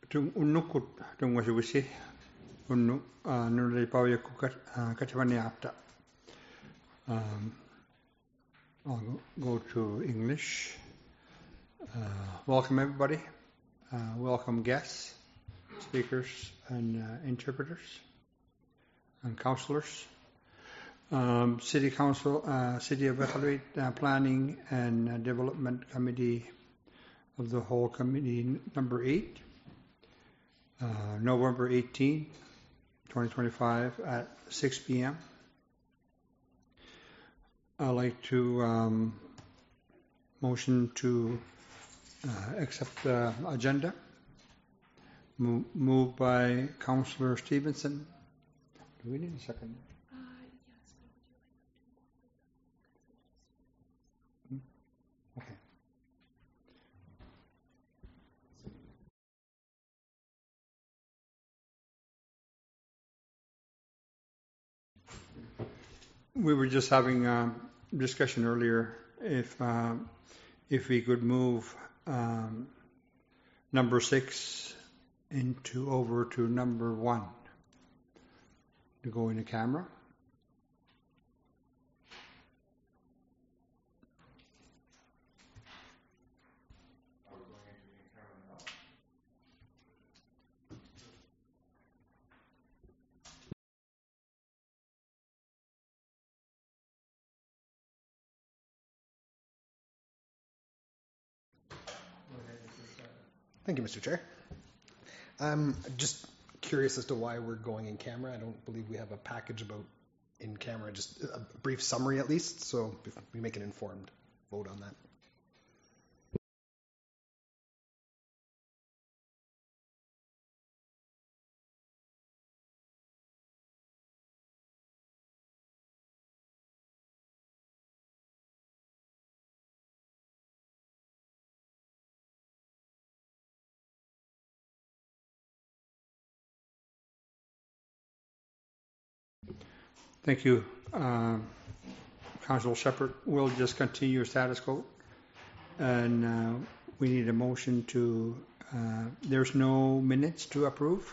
tung unnukut tung wasiwisi unnu nunri pawyaku katavaniapta. I'll go to English. Welcome everybody. Welcome guests, speakers, and interpreters, and councillors. City Council, City of Iqaluit Planning and Development Committee of the Whole Committee number 8, November 18, 2025 at 6 p.m. I'd like to motion to accept the agenda. Moved by Councillor Stevenson. Do we need a second? Okay. We were just having a discussion earlier if we could move number 6 over to number 1 to go in the camera. Thank you, Mr. Chair. I'm just curious as to why we're going in camera. I don't believe we have a package about in camera, just a brief summary at least, so if we make an informed vote on that. Thank you, Councillor Shepherd. We'll just continue status quo, and we need a motion to. There's no minutes to approve.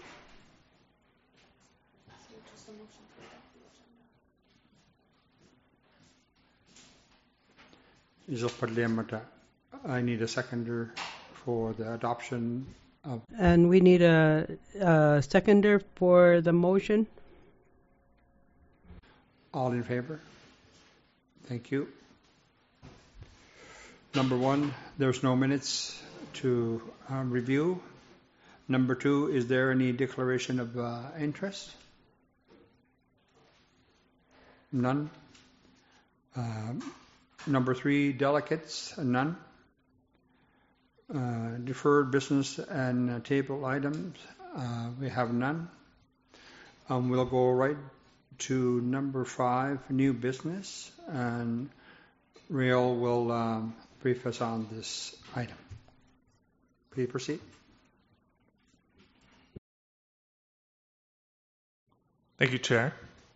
I need a seconder for the adoption of. And we need a seconder for the motion. All in favor? Thank you. Number 1, there's no minutes to review. Number 2, is there any declaration of interest? None. Number 3, delegates, none. Deferred business and table items, we have none. We'll go right to number 5, new business, and Rael will brief us on this item. Please proceed. Thank you, Chair.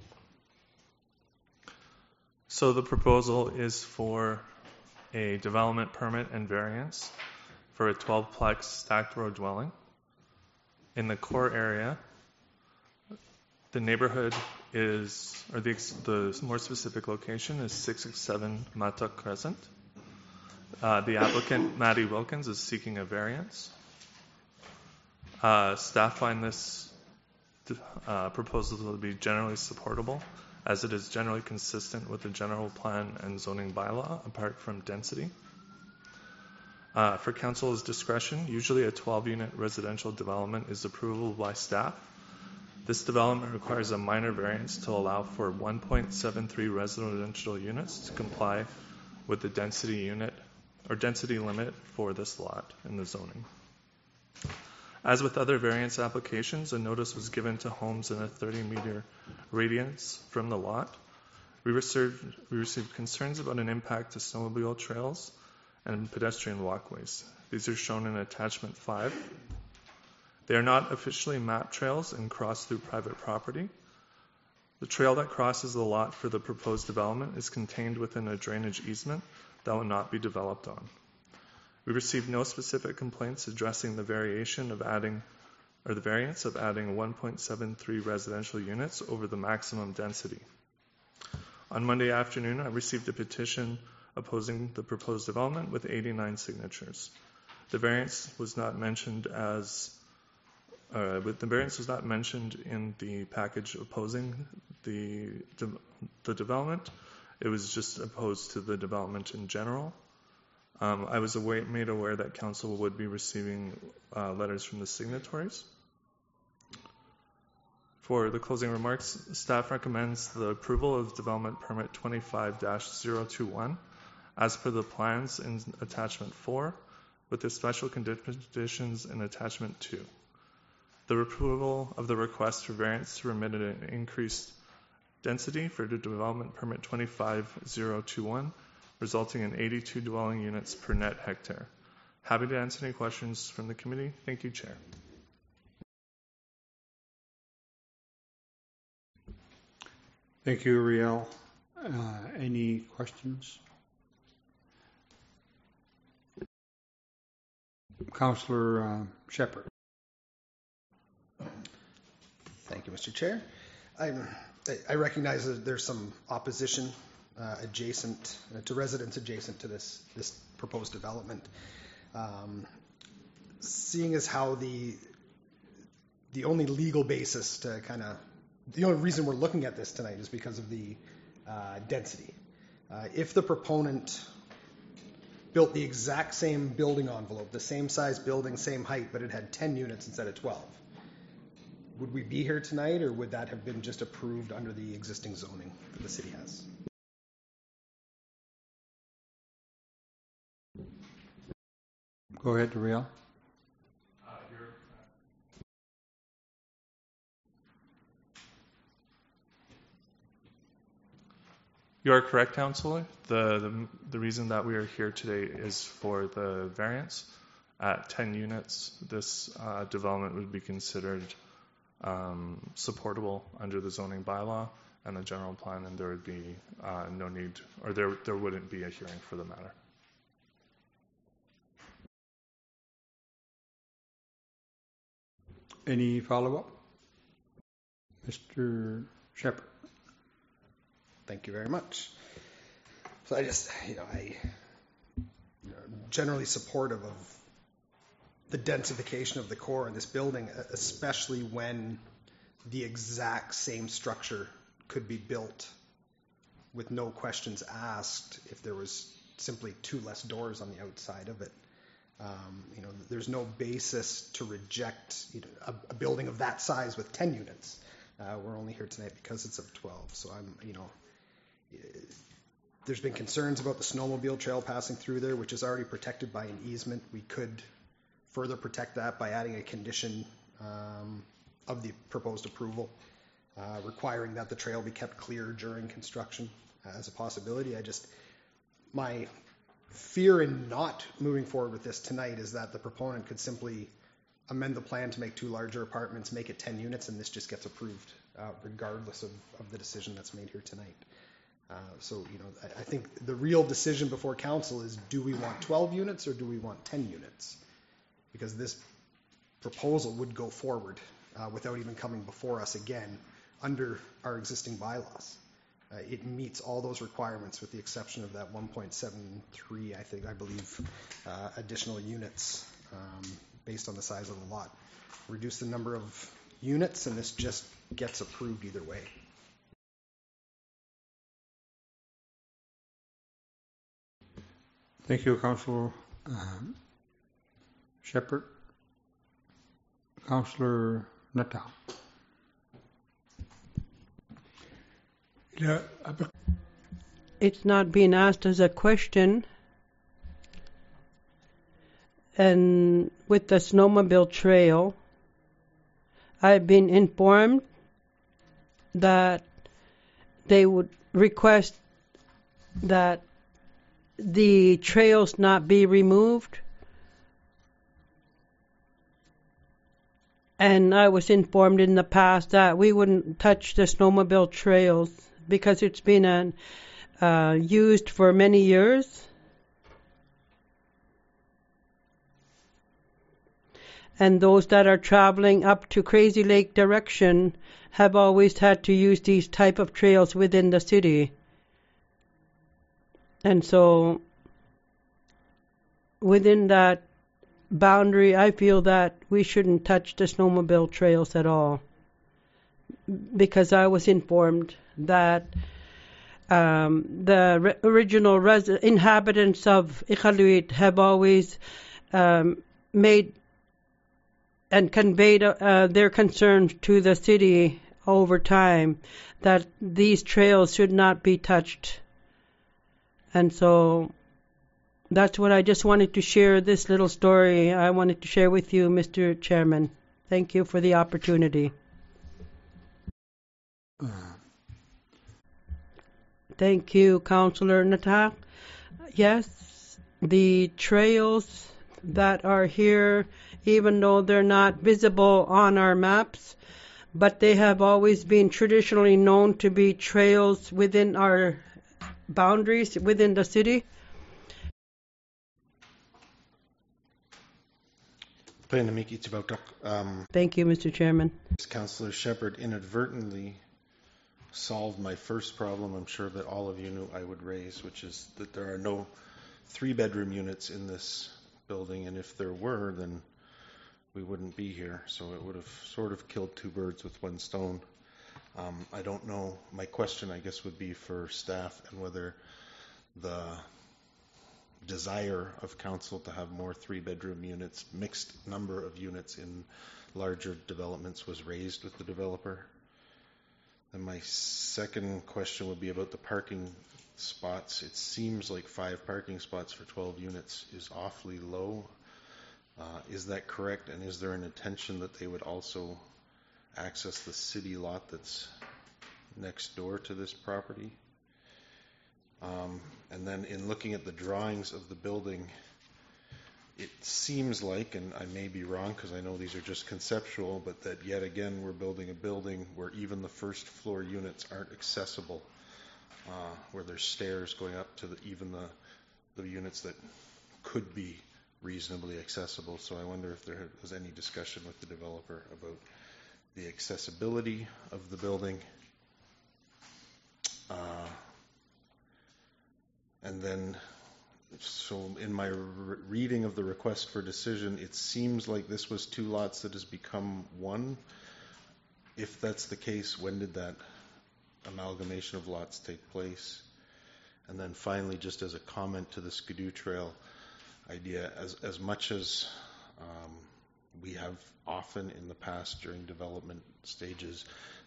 So the proposal is for a development permit and variance for a 12-plex stacked row dwelling in the core area. The neighborhood is, or the more specific location is 667 Mata Crescent. The applicant, Maddie Wilkins, is seeking a variance. Staff find this proposal to be generally supportable, as it is generally consistent with the general plan and zoning bylaw, apart from density. For council's discretion, usually a 12-unit residential development is approvable by staff. This development requires a minor variance to allow for 1.73 residential units to comply with the density unit or density limit for this lot in the zoning. As with other variance applications, a notice was given to homes in a 30-meter radius from the lot. We received concerns about an impact to snowmobile trails and pedestrian walkways. These are shown in attachment 5. They are not officially mapped trails and cross through private property. The trail that crosses the lot for the proposed development is contained within a drainage easement that will not be developed on. We received no specific complaints addressing the variation of adding or the variance of adding 1.73 residential units over the maximum density. On Monday afternoon, I received a petition opposing the proposed development with 89 signatures. The variance was not mentioned in the package opposing the development. It was just opposed to the development in general. I was made aware that council would be receiving letters from the signatories. For the closing remarks, staff recommends the approval of development permit 25-021 as per the plans in attachment 4 with the special conditions in attachment 2. The approval of the request for variance to permit an increased density for the development permit 25-021, resulting in 82 dwelling units per net hectare. Happy to answer any questions from the committee. Thank you, Chair. Thank you, Riel. Any questions? Councillor Shepherd. Thank you, Mr. Chair. I recognize that there's some opposition adjacent to residents adjacent to this proposed development. Seeing as how the only legal basis to the only reason we're looking at this tonight is because of the density. If the proponent built the exact same building envelope, the same size building, same height, but it had 10 units instead of 12, would we be here tonight, or would that have been just approved under the existing zoning that the city has? Go ahead, Riel. You are correct, Councillor. The reason that we are here today is for the variance. At 10 units, this development would be considered supportable under the zoning bylaw and the general plan, and there would be no need, or there wouldn't be a hearing for the matter. Any follow-up? Mr. Shepherd. Thank you very much. So I just, I'm generally supportive of the densification of the core in this building, especially when the exact same structure could be built with no questions asked if there was simply 2 less doors on the outside of it. There's no basis to reject a building of that size with 10 units. We're only here tonight because it's of 12. So there's been concerns about the snowmobile trail passing through there, which is already protected by an easement. We could further protect that by adding a condition of the proposed approval, requiring that the trail be kept clear during construction as a possibility. My fear in not moving forward with this tonight is that the proponent could simply amend the plan to make 2 larger apartments, make it 10 units, and this just gets approved regardless of the decision that's made here tonight. I think the real decision before council is, do we want 12 units or do we want 10 units? Because this proposal would go forward without even coming before us again under our existing bylaws. It meets all those requirements with the exception of that 1.73, I believe, additional units based on the size of the lot. Reduce the number of units and this just gets approved either way. Thank you, Councillor Shepherd. Councillor Natal. It's not being asked as a question. And with the snowmobile trail, I've been informed that they would request that the trails not be removed. And I was informed in the past that we wouldn't touch the snowmobile trails because it's been used for many years. and those that are traveling up to Crazy Lake direction have always had to use these type of trails within the city. And so within that boundary, I feel that we shouldn't touch the snowmobile trails at all, because I was informed that the original inhabitants of Iqaluit have always made and conveyed their concerns to the city over time that these trails should not be touched. And so that's what I just wanted to share, this little story I wanted to share with you, Mr. Chairman. Thank you for the opportunity. Thank you, Councillor Natak. Yes, the trails that are here, even though they're not visible on our maps, but they have always been traditionally known to be trails within our boundaries within the city. Thank Thank you, Mr. Chairman. Councillor Shepherd inadvertently solved my first problem I'm sure that all of you knew I would raise, which is that there are no 3-bedroom units in this building, and if there were, then we wouldn't be here. So it would have sort of killed 2 birds with 1 stone. I don't know. My question, I guess, would be for staff and whether the desire of council to have more 3-bedroom units, mixed number of units in larger developments, was raised with the developer. And my second question would be about the parking spots. It seems like 5 parking spots for 12 units is awfully low. Is that correct? And is there an intention that they would also access the city lot that's next door to this property? And then in looking at the drawings of the building, it seems like, and I may be wrong because I know these are just conceptual, but that yet again we're building a building where even the first floor units aren't accessible, where there's stairs going up to even the units that could be reasonably accessible. So I wonder if there was any discussion with the developer about the accessibility of the building. And then, so in my reading of the request for decision, it seems like this was 2 lots that has become 1. If that's the case, when did that amalgamation of lots take place? And then finally, just as a comment to the Skidoo Trail idea, as much as we have often in the past during development stages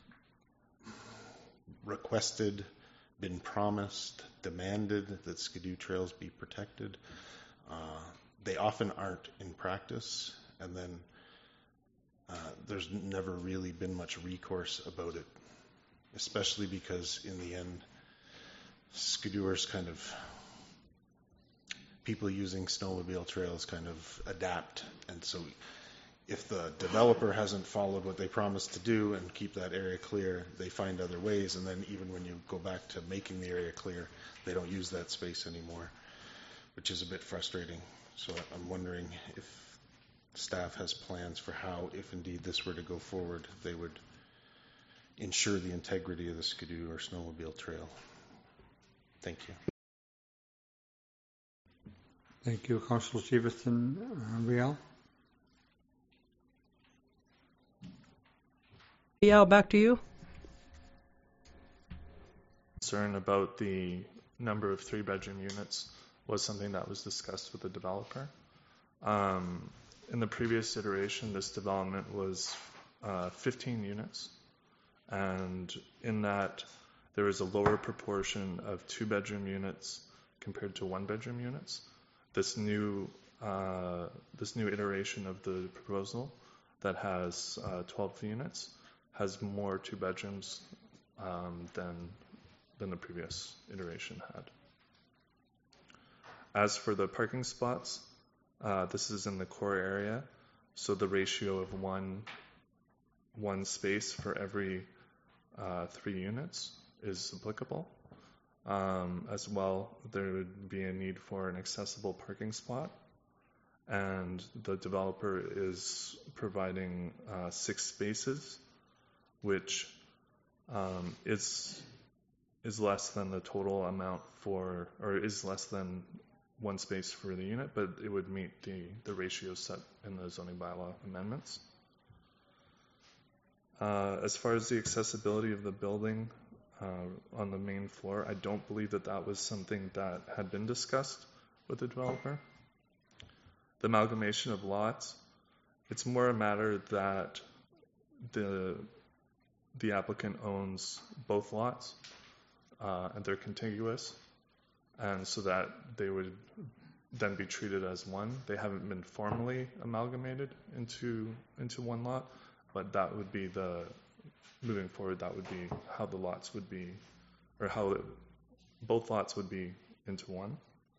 requested, been promised, demanded that Skidoo trails be protected, they often aren't in practice, and then there's never really been much recourse about it, especially because in the end, Skidooers kind of, people using snowmobile trails kind of adapt, and so if the developer hasn't followed what they promised to do and keep that area clear, they find other ways, and then even when you go back to making the area clear, they don't use that space anymore, which is a bit frustrating. So I'm wondering if staff has plans for how, if indeed this were to go forward, they would ensure the integrity of the Skidoo or snowmobile trail. Thank you. Thank you, Councillor Stevenson. Riel? Yeah, back to you. Concern about the number of 3-bedroom units was something that was discussed with the developer. In the previous iteration, this development was 15 units, and in that there was a lower proportion of 2-bedroom units compared to 1-bedroom units. This new iteration of the proposal that has 12 units has more 2-bedrooms than the previous iteration had. As for the parking spots, this is in the core area, so the ratio of one space for every 3 units is applicable. As well, there would be a need for an accessible parking spot, and the developer is providing 6 spaces, which is less than the total amount for, or is less than 1 space for the unit, but it would meet the ratios set in the zoning bylaw amendments. As far as the accessibility of the building on the main floor, I don't believe that was something that had been discussed with the developer. The amalgamation of lots, it's more a matter that the applicant owns both lots and they're contiguous, and so that they would then be treated as one. They haven't been formally amalgamated into one lot, but that would be moving forward, that would be how the lots would be, or how both lots would be into one.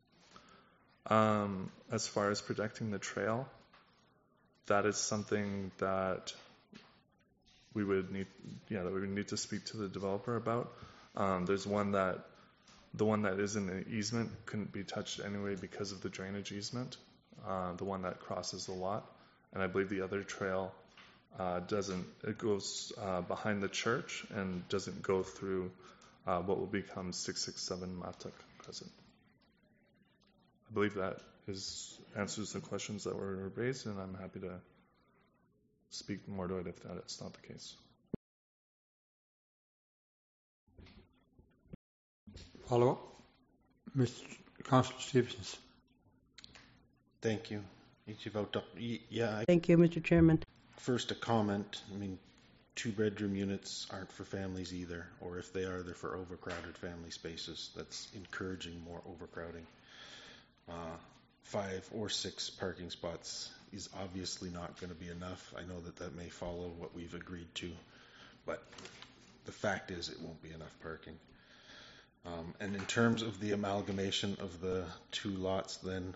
As far as protecting the trail, that is something that we would need to speak to the developer about. There's the one that is in the easement couldn't be touched anyway because of the drainage easement, the one that crosses the lot. And I believe the other trail it goes behind the church and doesn't go through what will become 667 Matuk Crescent. I believe that answers the questions that were raised, and I'm happy to speak more to it if that's not the case. Follow-up? Mr. Councillor Stevenson. Thank you. Thank you, Mr. Chairman. First, a comment. I mean, 2-bedroom units aren't for families either, or if they are, they're for overcrowded family spaces. That's encouraging more overcrowding. 5 or 6 parking spots is obviously not going to be enough. I know that may follow what we've agreed to, but the fact is it won't be enough parking. And in terms of the amalgamation of the 2 lots, then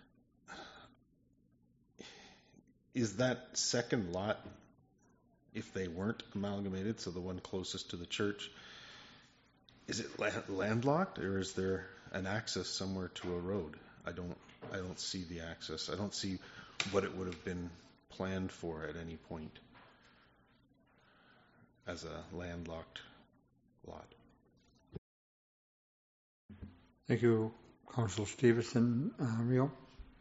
is that second lot, if they weren't amalgamated, so the one closest to the church, is it landlocked, or is there an access somewhere to a road? I don't see the access. I don't see what it would have been planned for at any point as a landlocked lot. Thank you, Councillor Stevenson. Rio?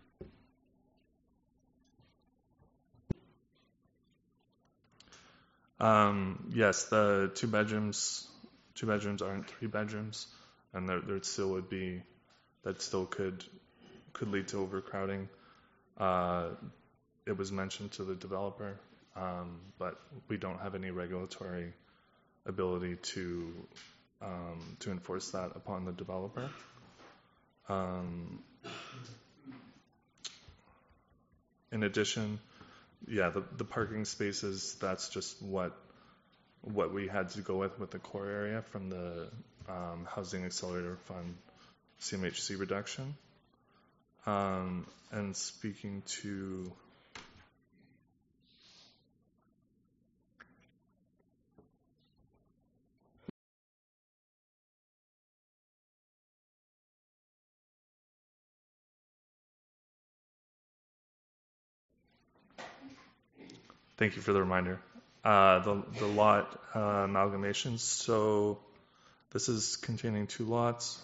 Yes, the 2 bedrooms aren't 3 bedrooms, and there still would be, that still could lead to overcrowding. It was mentioned to the developer, but we don't have any regulatory ability to enforce that upon the developer. In addition, the parking spaces, that's just what we had to go with the core area from the Housing Accelerator Fund CMHC reduction. And speaking to thank you for the reminder. The lot amalgamations. So this is containing 2 lots.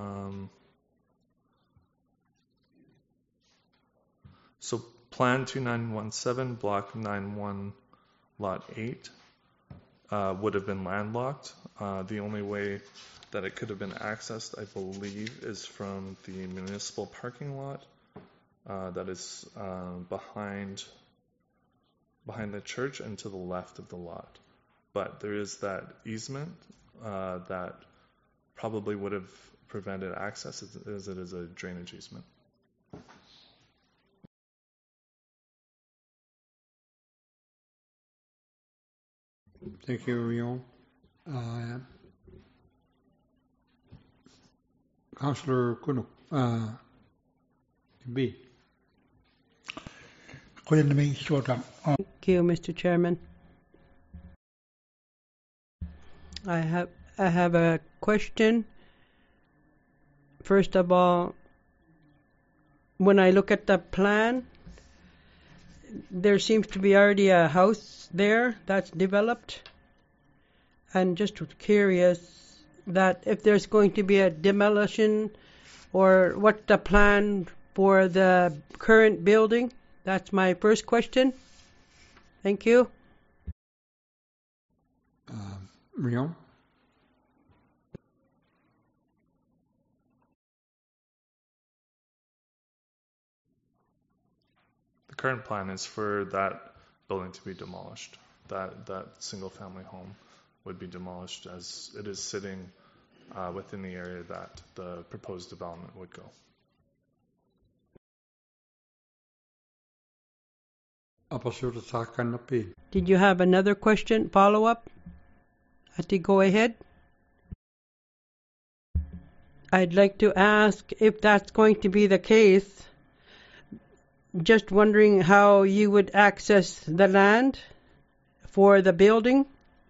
So Plan 2917, Block 91, Lot 8 would have been landlocked. The only way that it could have been accessed, I believe, is from the municipal parking lot that is behind the church and to the left of the lot. But there is that easement that probably would have prevented access, as it is a drainage easement. Thank you, Rio. Councillor Kuno. B. Thank you, Mr. Chairman. I have a question. First of all, when I look at the plan, there seems to be already a house there that's developed. And just curious that if there's going to be a demolition or what's the plan for the current building. That's my first question. Thank you. Rion? The current plan is for that building to be demolished. That single-family home would be demolished as it is sitting within the area that the proposed development would go. Did you have another question, follow-up? Ati, go ahead. I'd like to ask if that's going to be the case. Just wondering how you would access the land for the building.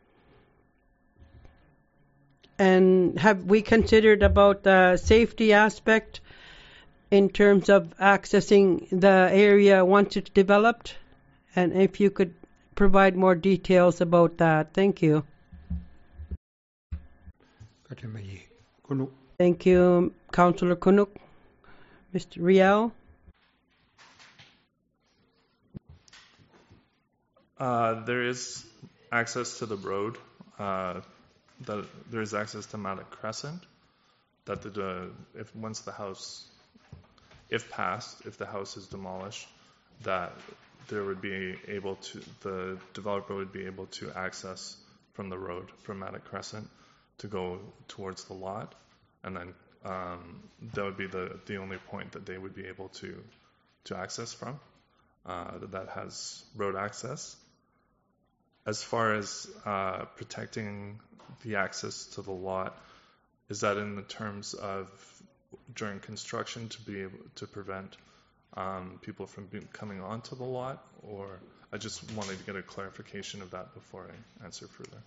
And have we considered about the safety aspect in terms of accessing the area once it's developed? And if you could provide more details about that. Thank you. Thank you, Councillor Kunuk. Mr. Riel? There is access to the road. There is access to Maddock Crescent. That if the house is demolished, that there would be the developer would be able to access from the road from Maddock Crescent to go towards the lot, and then that would be the only point that they would be able to access from that has road access. As far as protecting the access to the lot, is that in the terms of during construction to be able to prevent people from coming onto the lot, or I just wanted to get a clarification of that before I answer further.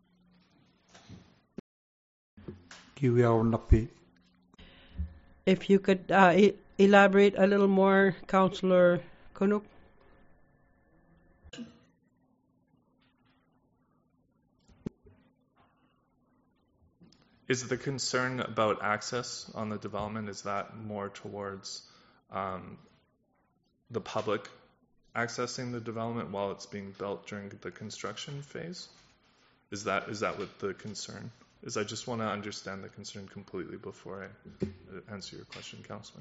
If you could elaborate a little more, Councillor Kunuk. Is the concern about access on the development, is that more towards the public accessing the development while it's being built during the construction phase? Is that what the concern is? I just want to understand the concern completely before I answer your question, Councillor.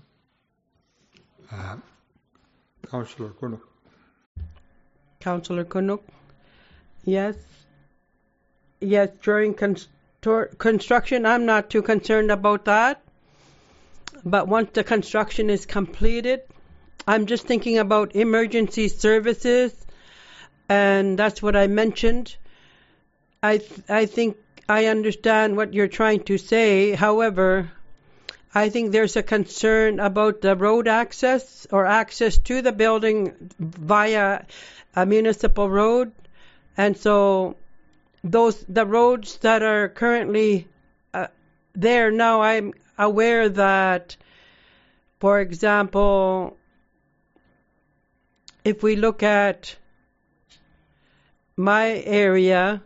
Councillor Kunuk. Councillor Kunuk. Yes. Yes, during construction, I'm not too concerned about that. But once the construction is completed, I'm just thinking about emergency services, and that's what I mentioned. I think I understand what you're trying to say. However, I think there's a concern about the road access or access to the building via a municipal road. And so the roads that are currently there now, I'm aware that, for example, if we look at my area,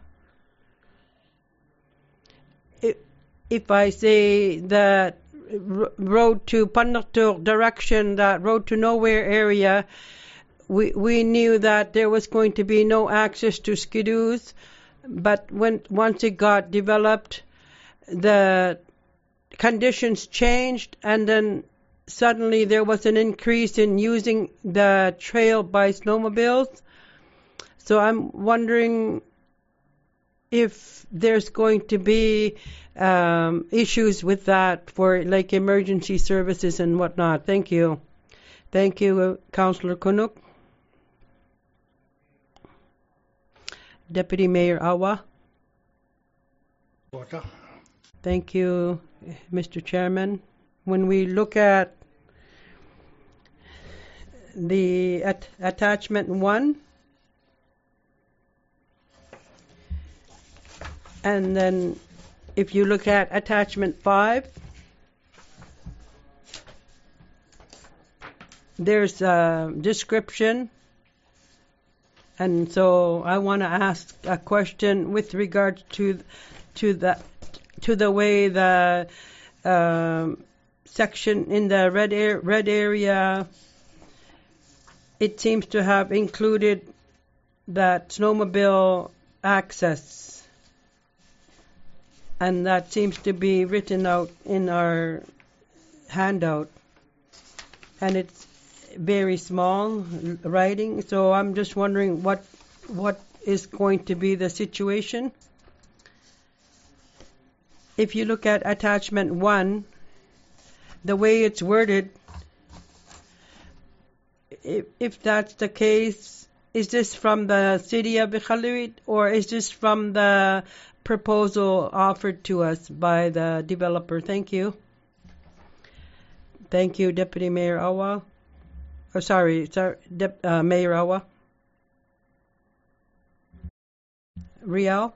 if I say that road to Panaktur direction, that road to nowhere area, we knew that there was going to be no access to skidoos, but once it got developed, the conditions changed, and then suddenly there was an increase in using the trail by snowmobiles. So I'm wondering if there's going to be issues with that for like emergency services and whatnot. Thank you. Thank you, Councillor Kunuk. Deputy Mayor Awa. Water. Thank you, Mr. Chairman. When we look at the attachment 1, and then if you look at attachment 5, there's a description, and so I want to ask a question with regard to the way the section in the red area. It seems to have included that snowmobile access, and that seems to be written out in our handout, and it's very small writing. So I'm just wondering what is going to be the situation. If you look at attachment 1, the way it's worded, if that's the case, is this from the city of Iqaluit, or is this from the proposal offered to us by the developer? Thank you. Thank you, Deputy Mayor Awa. Oh, sorry, Mayor Awa. Riel?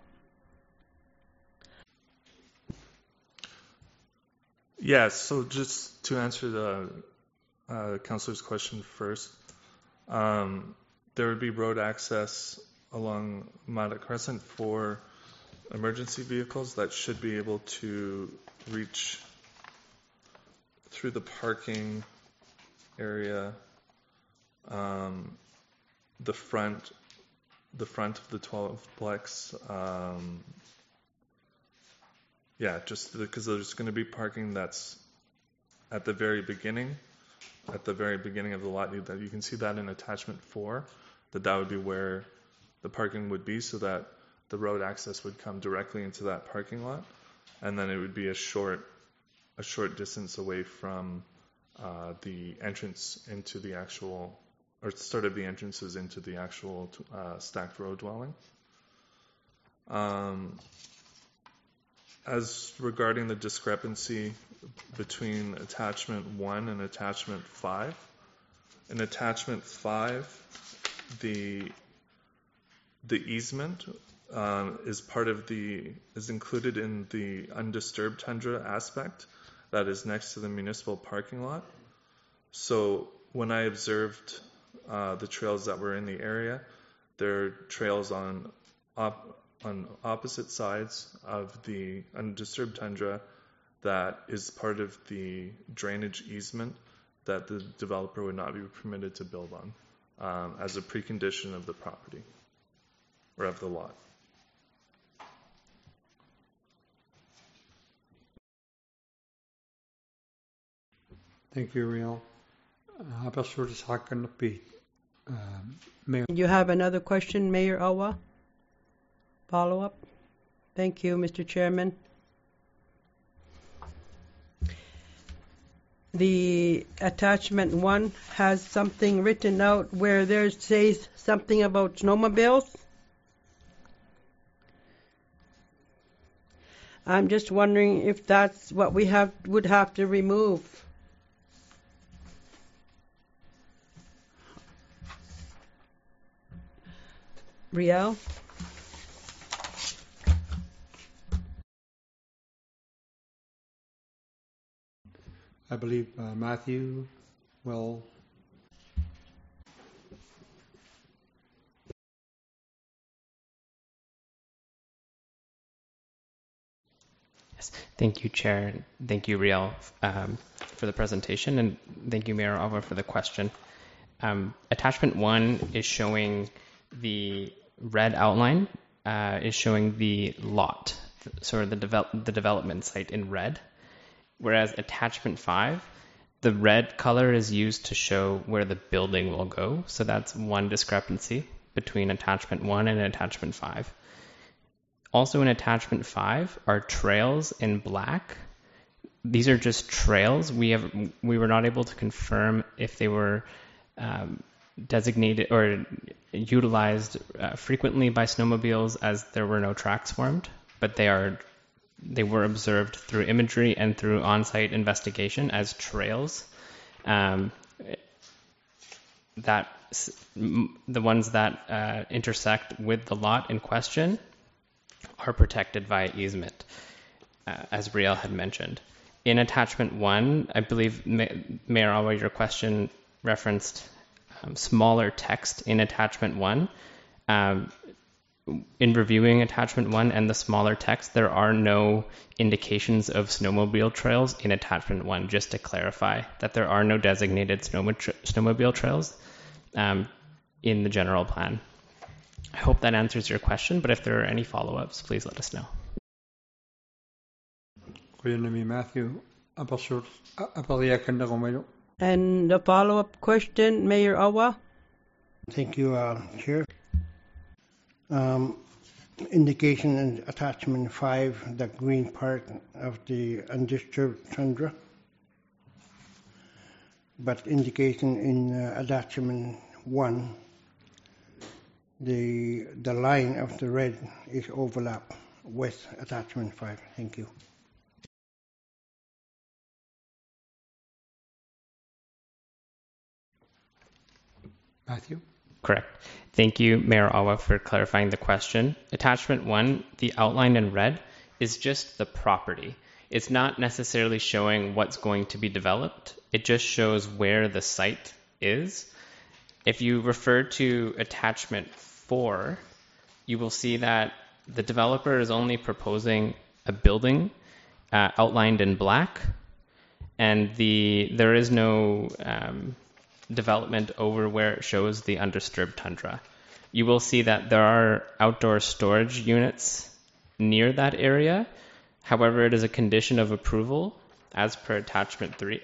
Yes, so just to answer the councillor's question first, there would be road access along Mata Crescent for emergency vehicles that should be able to reach through the parking area, the front of the 12-plex. Just because there's going to be parking that's at the very beginning of the lot. That you can see that in attachment 4, that would be where the parking would be, so that the road access would come directly into that parking lot, and then it would be a short distance away from the entrance into the actual, or sort of the entrances into the actual stacked row dwelling. As regarding the discrepancy between attachment 1 and attachment 5, in attachment 5, the easement is included in the undisturbed tundra aspect that is next to the municipal parking lot. So when I observed the trails that were in the area, there are trails on opposite sides of the undisturbed tundra that is part of the drainage easement that the developer would not be permitted to build on as a precondition of the property or of the lot. Thank you, Riel. Mayor. You have another question, Mayor Awa? Follow up? Thank you, Mr. Chairman. The attachment 1 has something written out where there says something about snowmobiles. I'm just wondering if that's what we would have to remove. Riel? I believe Matthew will. Yes. Thank you, Chair. Thank you, Riel, for the presentation, and thank you, Mayor Awa, for the question. Attachment 1 is showing the red outline, is showing the lot, sort of the development site in red. Whereas attachment 5, the red color is used to show where the building will go. So that's one discrepancy between attachment 1 and attachment 5. Also in attachment 5 are trails in black. These are just trails. We were not able to confirm if they were designated or utilized frequently by snowmobiles, as there were no tracks formed, but they were observed through imagery and through on-site investigation as trails. That the ones that intersect with the lot in question are protected by easement, as Riel had mentioned. In attachment 1, I believe, Mayor Awa, your question referenced smaller text in attachment 1. In reviewing attachment 1 and the smaller text, there are no indications of snowmobile trails in attachment 1, just to clarify that there are no designated snowmobile trails in the general plan. I hope that answers your question, but if there are any follow-ups, please let us know. Matthew. And the follow-up question, Mayor Awa? Thank you, Chair. Indication in attachment 5, the green part of the undisturbed tundra. But indication in attachment 1, the line of the red is overlap with attachment 5. Thank you. Matthew? Correct. Thank you, Mayor Awa, for clarifying the question. Attachment 1, the outline in red, is just the property. It's not necessarily showing what's going to be developed. It just shows where the site is. If you refer to attachment 4, you will see that the developer is only proposing a building outlined in black, and there is no development over where it shows the undisturbed tundra. You will see that there are outdoor storage units near that area. However, it is a condition of approval as per attachment 3,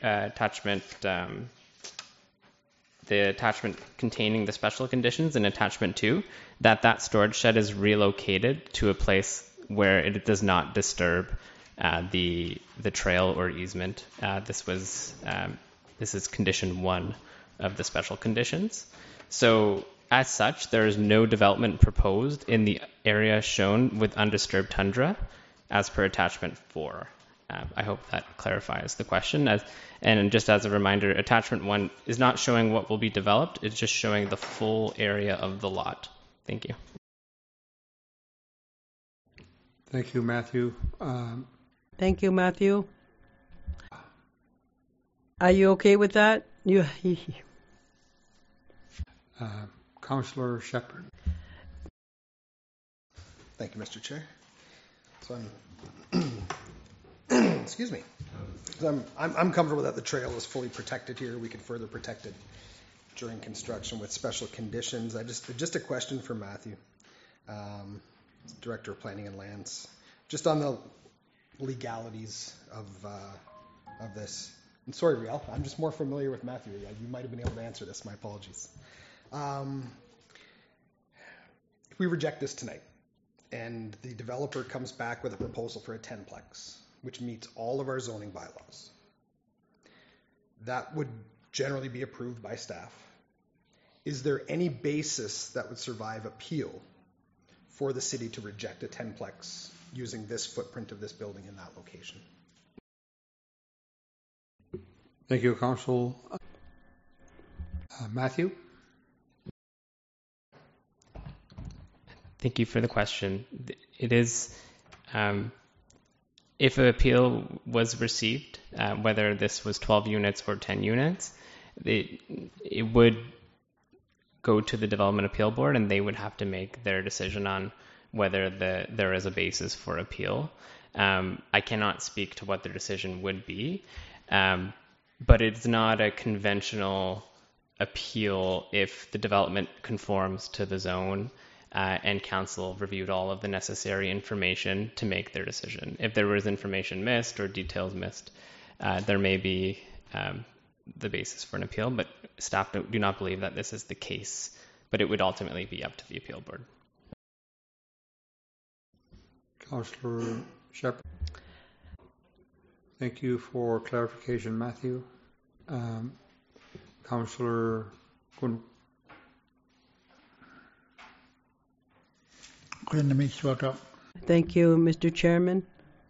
the attachment containing the special conditions in attachment 2, that storage shed is relocated to a place where it does not disturb the trail or easement. This is condition 1 of the special conditions. So as such, there is no development proposed in the area shown with undisturbed tundra as per attachment 4. I hope that clarifies the question. And just as a reminder, attachment 1 is not showing what will be developed, it's just showing the full area of the lot. Thank you. Thank you, Matthew. Thank you, Matthew. Are you okay with that? Councillor Shepherd. Thank you, Mr. Chair. So excuse me. So I'm comfortable that the trail is fully protected here. We could further protect it during construction with special conditions. Just a question for Matthew, Director of Planning and Lands, just on the legalities of this. I'm sorry, Riel. I'm just more familiar with Matthew. You might have been able to answer this. My apologies. If we reject this tonight and the developer comes back with a proposal for a 10-plex, which meets all of our zoning bylaws, that would generally be approved by staff. Is there any basis that would survive appeal for the city to reject a 10-plex using this footprint of this building in that location? Thank you, Council. Matthew? Thank you for the question. It is, if an appeal was received, whether this was 12 units or 10 units, it would go to the Development Appeal Board and they would have to make their decision on whether there is a basis for appeal. I cannot speak to what their decision would be, but it's not a conventional appeal if the development conforms to the zone and council reviewed all of the necessary information to make their decision. If there was information missed or details missed, there may be the basis for an appeal, but staff do not believe that this is the case, but it would ultimately be up to the appeal board. Councillor Shepherd. Thank you for clarification, Matthew. Councillor Kun. Thank you, Mr. Chairman.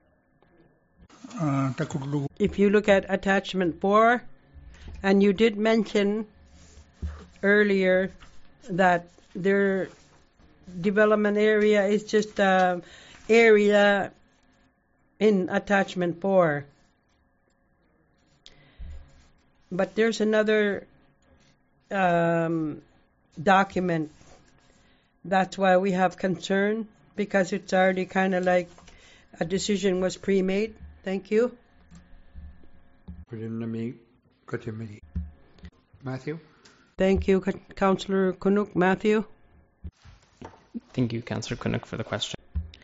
If you look at attachment 4, and you did mention earlier that their development area is just area in attachment 4. But there's another document. That's why we have concern, because it's already kind of like a decision was pre-made. Thank you. Matthew? Thank you, Councillor Kunuk. Matthew? Thank you, Councillor Kunuk, for the question.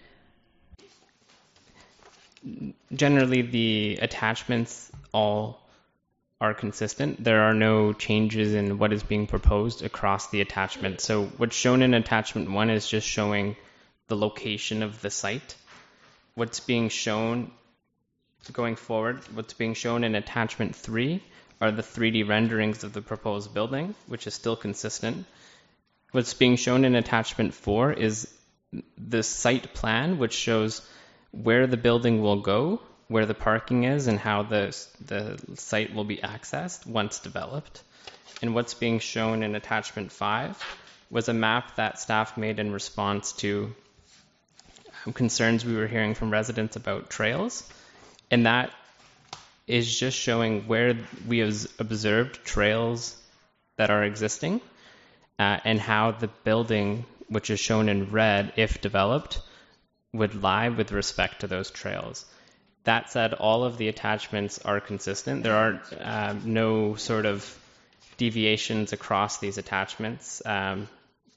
Generally, the attachments all are consistent. There are no changes in what is being proposed across the attachment. So what's shown in attachment 1 is just showing the location of the site. What's being shown going forward, what's being shown in attachment 3 are the 3D renderings of the proposed building, which is still consistent. What's being shown in attachment 4 is the site plan, which shows where the building will go, where the parking is, and how the site will be accessed once developed. And what's being shown in attachment 5 was a map that staff made in response to concerns we were hearing from residents about trails. And that is just showing where we have observed trails that are existing and how the building, which is shown in red, if developed, would lie with respect to those trails. That said, all of the attachments are consistent. There are no sort of deviations across these attachments. But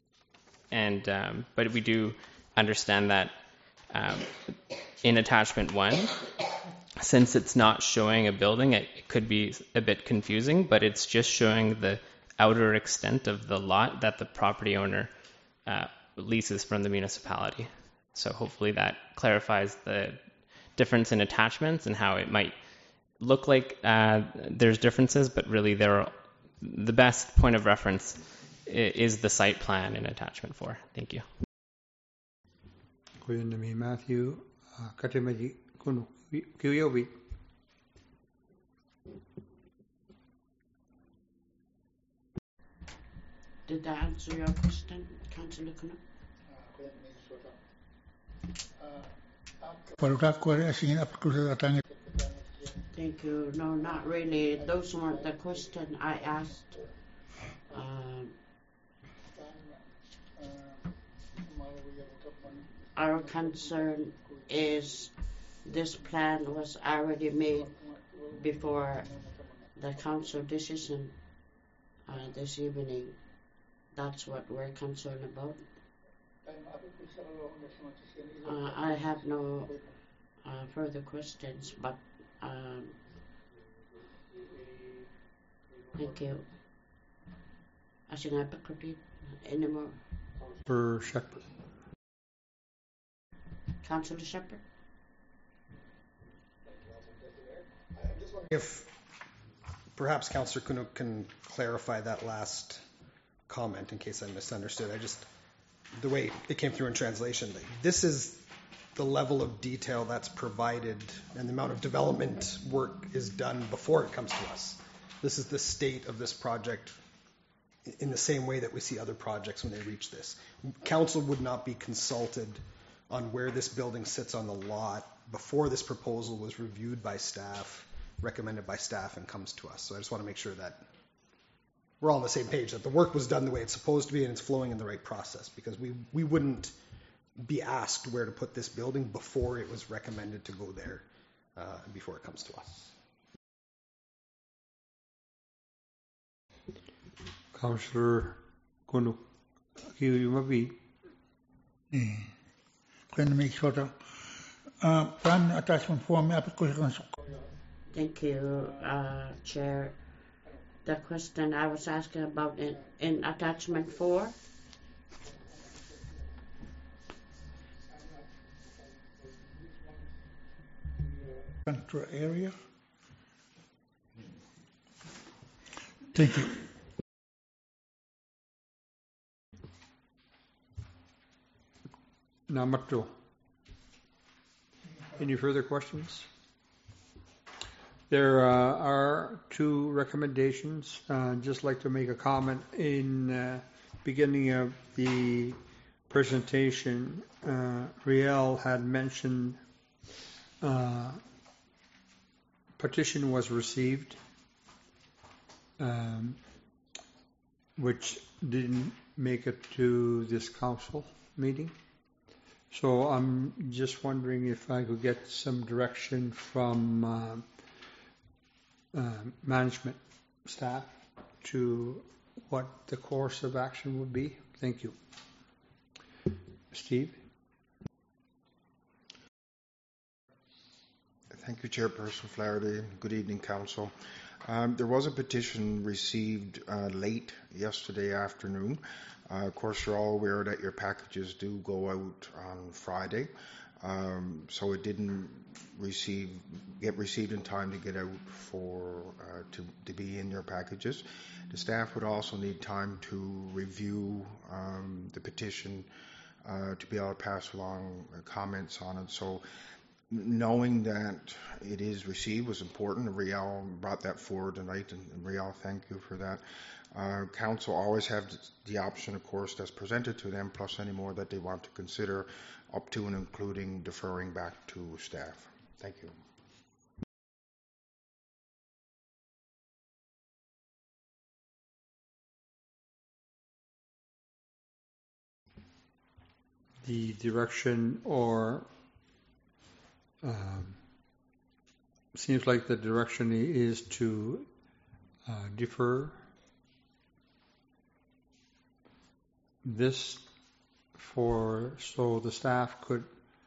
we do understand that in attachment 1, since it's not showing a building, it could be a bit confusing, but it's just showing the outer extent of the lot that the property owner leases from the municipality. So hopefully that clarifies the difference in attachments and how it might look like there's differences, but really the best point of reference is the site plan in attachment 4. Thank you. Matthew, Katimadi Kunu, Kiyobi. Did that answer your question, Councillor Kunu? Thank you. No, not really. Those weren't the question I asked. Our concern is this plan was already made before the council decision this evening. That's what we're concerned about. I have no further questions, but thank you. I should not repeat anymore. For Shepherd. Councillor Shepherd. If perhaps Councillor Kunuk can clarify that last comment in case I misunderstood. The way it came through in translation, this is the level of detail that's provided and the amount of development work is done before it comes to us. This is the state of this project in the same way that we see other projects when they reach this. Council would not be consulted on where this building sits on the lot before this proposal was reviewed by staff, recommended by staff, and comes to us. So I just want to make sure that we're all on the same page, that the work was done the way it's supposed to be and it's flowing in the right process, because we wouldn't be asked where to put this building before it was recommended to go there, before it comes to us. Councillor Kunu, you may be. Thank you, Chair. The question I was asking about in attachment 4. Central area. Thank you. Namato. Any further questions? There are 2 recommendations. Just like to make a comment in beginning of the presentation. Riel had mentioned petition was received. which didn't make it to this council meeting. So I'm just wondering if I could get some direction from management staff to what the course of action would be. Thank you. Steve? Thank you, Chairperson Flaherty. Good evening, Council. There was a petition received late yesterday afternoon. Of course, you're all aware that your packages do go out on Friday, so it didn't get received in time to get out for to be in your packages. The staff would also need time to review the petition to be able to pass along comments on it. So, knowing that it is received was important. Riel brought that forward tonight, and Riel, thank you for that. Council always have the option, of course, that's presented to them, plus any more that they want to consider, up to and including deferring back to staff. Thank you. The direction, or seems like the direction is to defer this so the staff could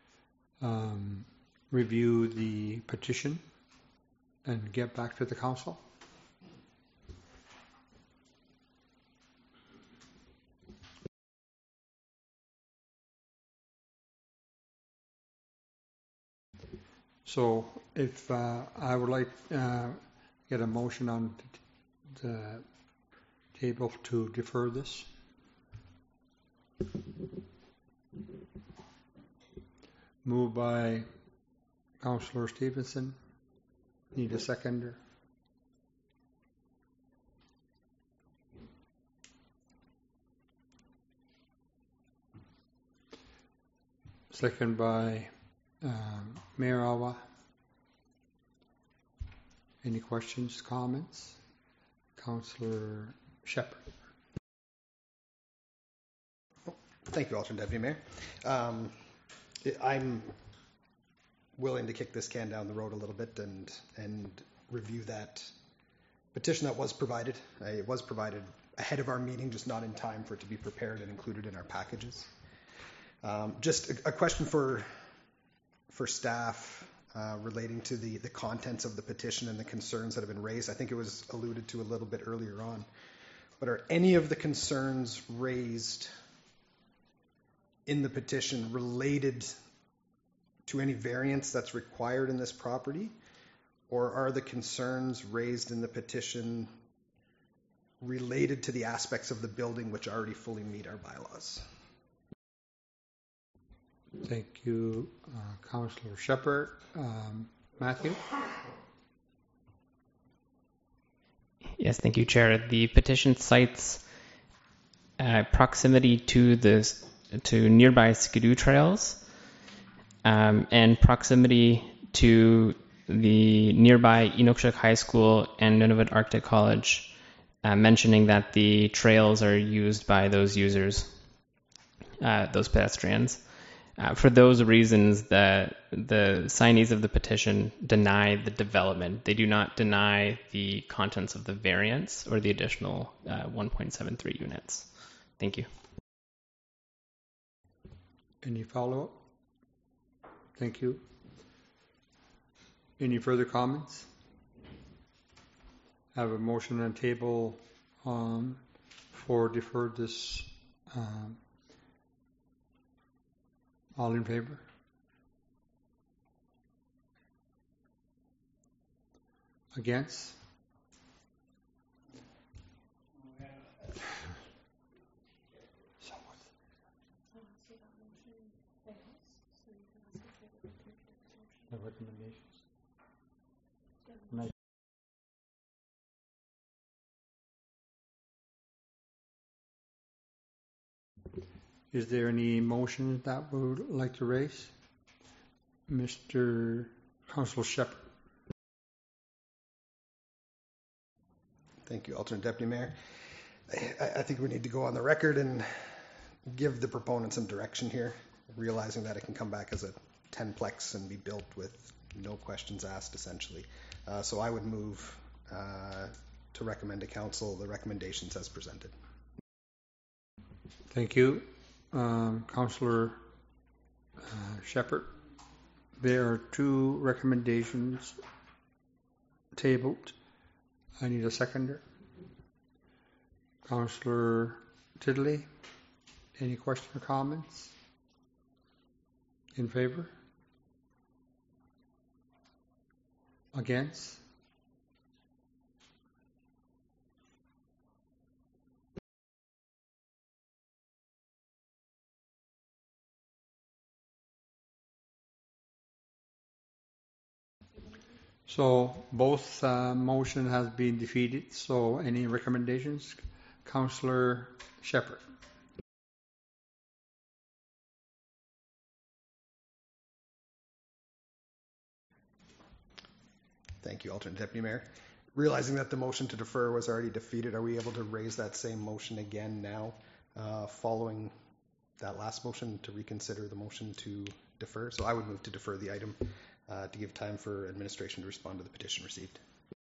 review the petition and get back to the council. So if I would like get a motion on the table to defer this. Moved by Councillor Stevenson. Need a seconder. Second by Mayor Alva. Any questions, comments? Councillor Shepherd. Thank you, Alternate Deputy Mayor. I'm willing to kick this can down the road a little bit and review that petition that was provided. It was provided ahead of our meeting, just not in time for it to be prepared and included in our packages. Just a question for staff relating to the contents of the petition and the concerns that have been raised. I think it was alluded to a little bit earlier on. But are any of the concerns raised in the petition related to any variance that's required in this property? Or are the concerns raised in the petition related to the aspects of the building which already fully meet our bylaws? Thank you, Councillor Shepherd. Matthew? Yes, thank you, Chair. The petition cites proximity to nearby skidoo trails and proximity to the nearby Inukshuk High School and Nunavut Arctic College, mentioning that the trails are used by those users, those pedestrians. For those reasons, the signees of the petition deny the development. They do not deny the contents of the variance or the additional 1.73 units. Thank you. Any follow-up? Thank you. Any further comments? I have a motion on the table for defer this. All in favor? Against? The recommendations. Is there any motion that we would like to raise? Mr. Councillor Shepherd. Thank you, Alternate Deputy Mayor. I think we need to go on the record and give the proponent some direction here, realizing that it can come back as a 10-plex and be built with no questions asked, essentially. So I would move to recommend to council the recommendations as presented. Thank you. Councillor Shepherd, there are 2 recommendations tabled. I need a seconder. Councillor Tiddley, any questions or comments? In favor? Against? So both motion has been defeated. So any recommendations? Councillor Shepherd. Thank you, Alternate Deputy Mayor. Realizing that the motion to defer was already defeated, are we able to raise that same motion again now, following that last motion to reconsider the motion to defer? So I would move to defer the item to give time for administration to respond to the petition received.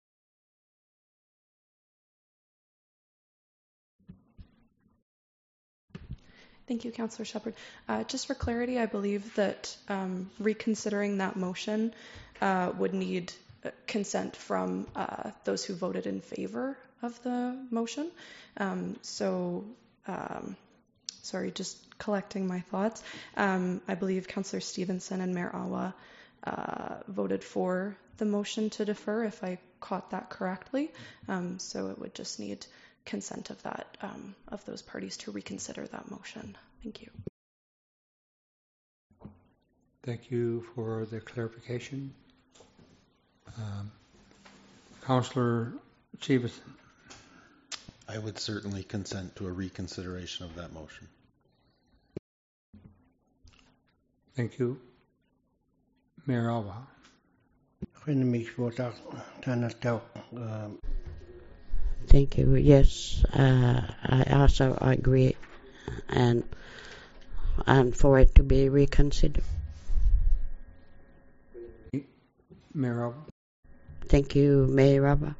Thank you, Councillor Shepherd. Just for clarity, I believe that reconsidering that motion would need consent from those who voted in favor of the motion. Sorry, just collecting my thoughts. I believe Councillor Stevenson and Mayor Awa voted for the motion to defer, if I caught that correctly. So it would just need consent of that of those parties to reconsider that motion. Thank you. Thank you for the clarification. Councillor Stevenson. I would certainly consent to a reconsideration of that motion. Thank you. Mayor Awa. Thank you. Yes, I also agree, and for it to be reconsidered. Mayor Awa. Thank you, Mayor Awa.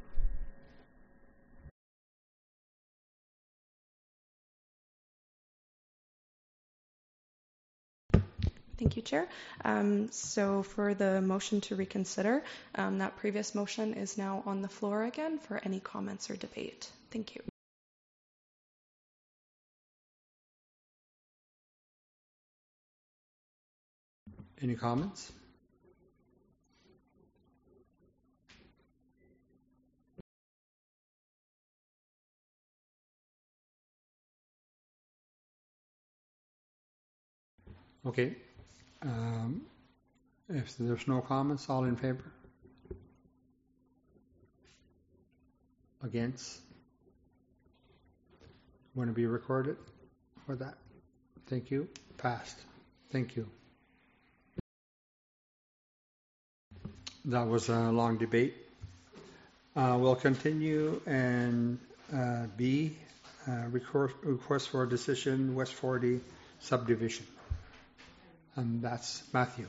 Thank you, Chair. So for the motion to reconsider, that previous motion is now on the floor again for any comments or debate. Thank you. Any comments? Okay. If there's no comments, all in favor? Against? Want to be recorded for that? Thank you. Passed. Thank you. That was a long debate. We'll continue and B, request for a decision, West 40 subdivision. And that's Matthew.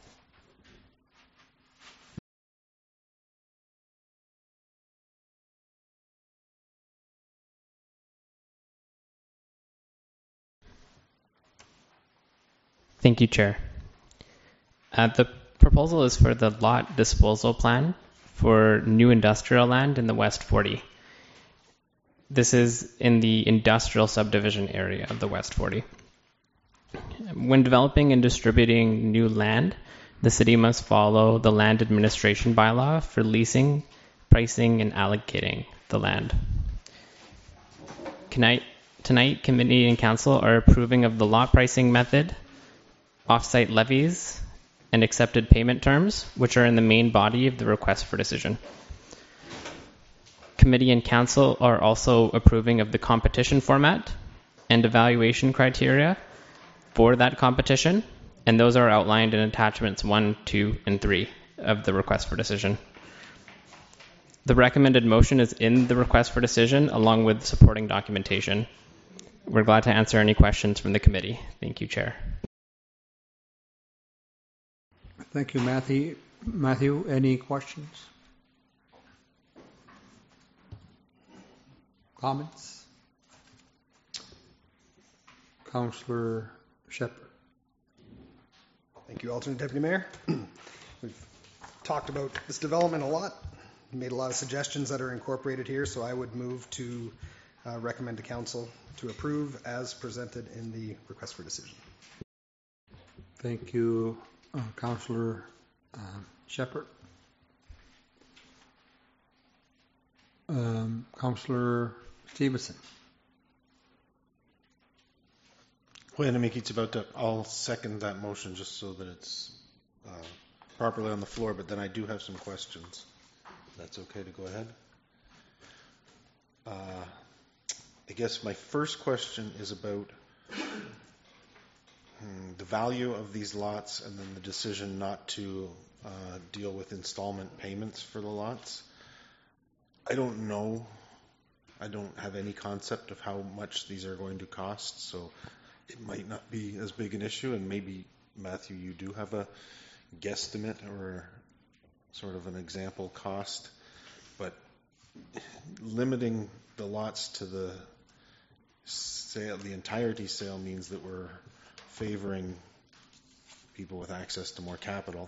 Thank you, Chair. The proposal is for the lot disposal plan for new industrial land in the West 40. This is in the industrial subdivision area of the West 40. When developing and distributing new land, the city must follow the land administration bylaw for leasing, pricing, and allocating the land. Tonight, committee and council are approving of the lot pricing method, off-site levies, and accepted payment terms, which are in the main body of the request for decision. Committee and council are also approving of the competition format and evaluation criteria for that competition, and those are outlined in attachments 1, 2, and 3 of the request for decision. The recommended motion is in the request for decision along with supporting documentation. We're glad to answer any questions from the committee. Thank you, Chair. Thank you, Matthew. Matthew, any questions? Comments? Councillor Shepherd. Thank you, Alternate Deputy Mayor. We've talked about this development a lot, made a lot of suggestions that are incorporated here, so I would move to recommend to Council to approve as presented in the request for decision. Thank you, Councillor Shepherd. Councillor Stevenson. I'll second that motion just so that it's properly on the floor, but then I do have some questions. That's okay to go ahead. I guess my first question is about the value of these lots and then the decision not to deal with installment payments for the lots. I don't know. I don't have any concept of how much these are going to cost, so it might not be as big an issue, and maybe, Matthew, you do have a guesstimate or sort of an example cost, but limiting the lots to the sale, the entirety sale, means that we're favoring people with access to more capital.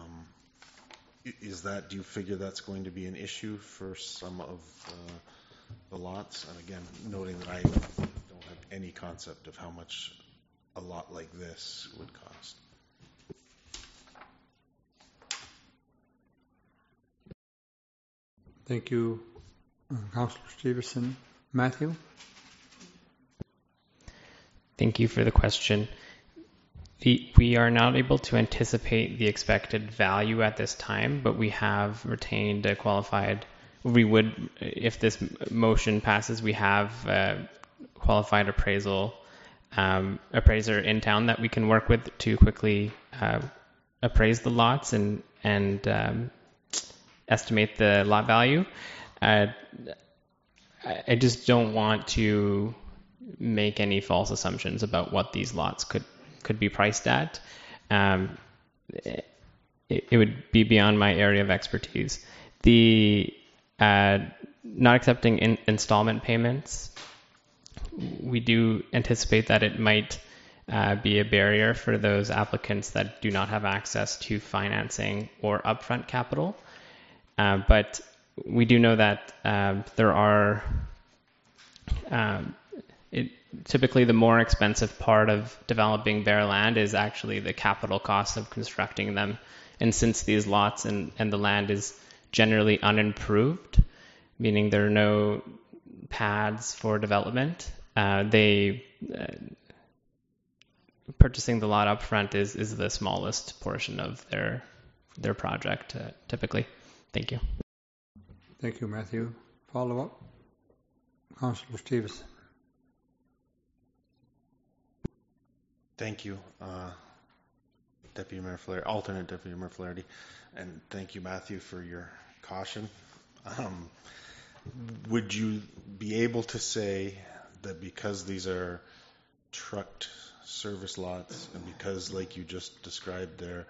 Do you figure that's going to be an issue for some of the lots? And again, noting that I don't have any concept of how much a lot like this would cost. Thank you, Councillor Stevenson. Matthew? Thank you for the question. We are not able to anticipate the expected value at this time, but we have retained a qualified, we would, if this motion passes, we have a qualified appraiser in town that we can work with to quickly appraise the lots and estimate the lot value. I just don't want to make any false assumptions about what these lots could be priced at. It would be beyond my area of expertise. The not accepting installment payments, we do anticipate that it might be a barrier for those applicants that do not have access to financing or upfront capital. But we do know that there are typically the more expensive part of developing bare land is actually the capital cost of constructing them. And since these lots and the land is generally unimproved, meaning there are no pads for development, purchasing the lot up front is the smallest portion of their project typically. Thank you. Thank you, Matthew. Follow up? Councillor Stevenson. Thank you, Deputy Mayor Flaherty, Alternate Deputy Mayor Flaherty, and thank you, Matthew, for your caution. Would you be able to say that because these are trucked service lots and because, like you just described, they're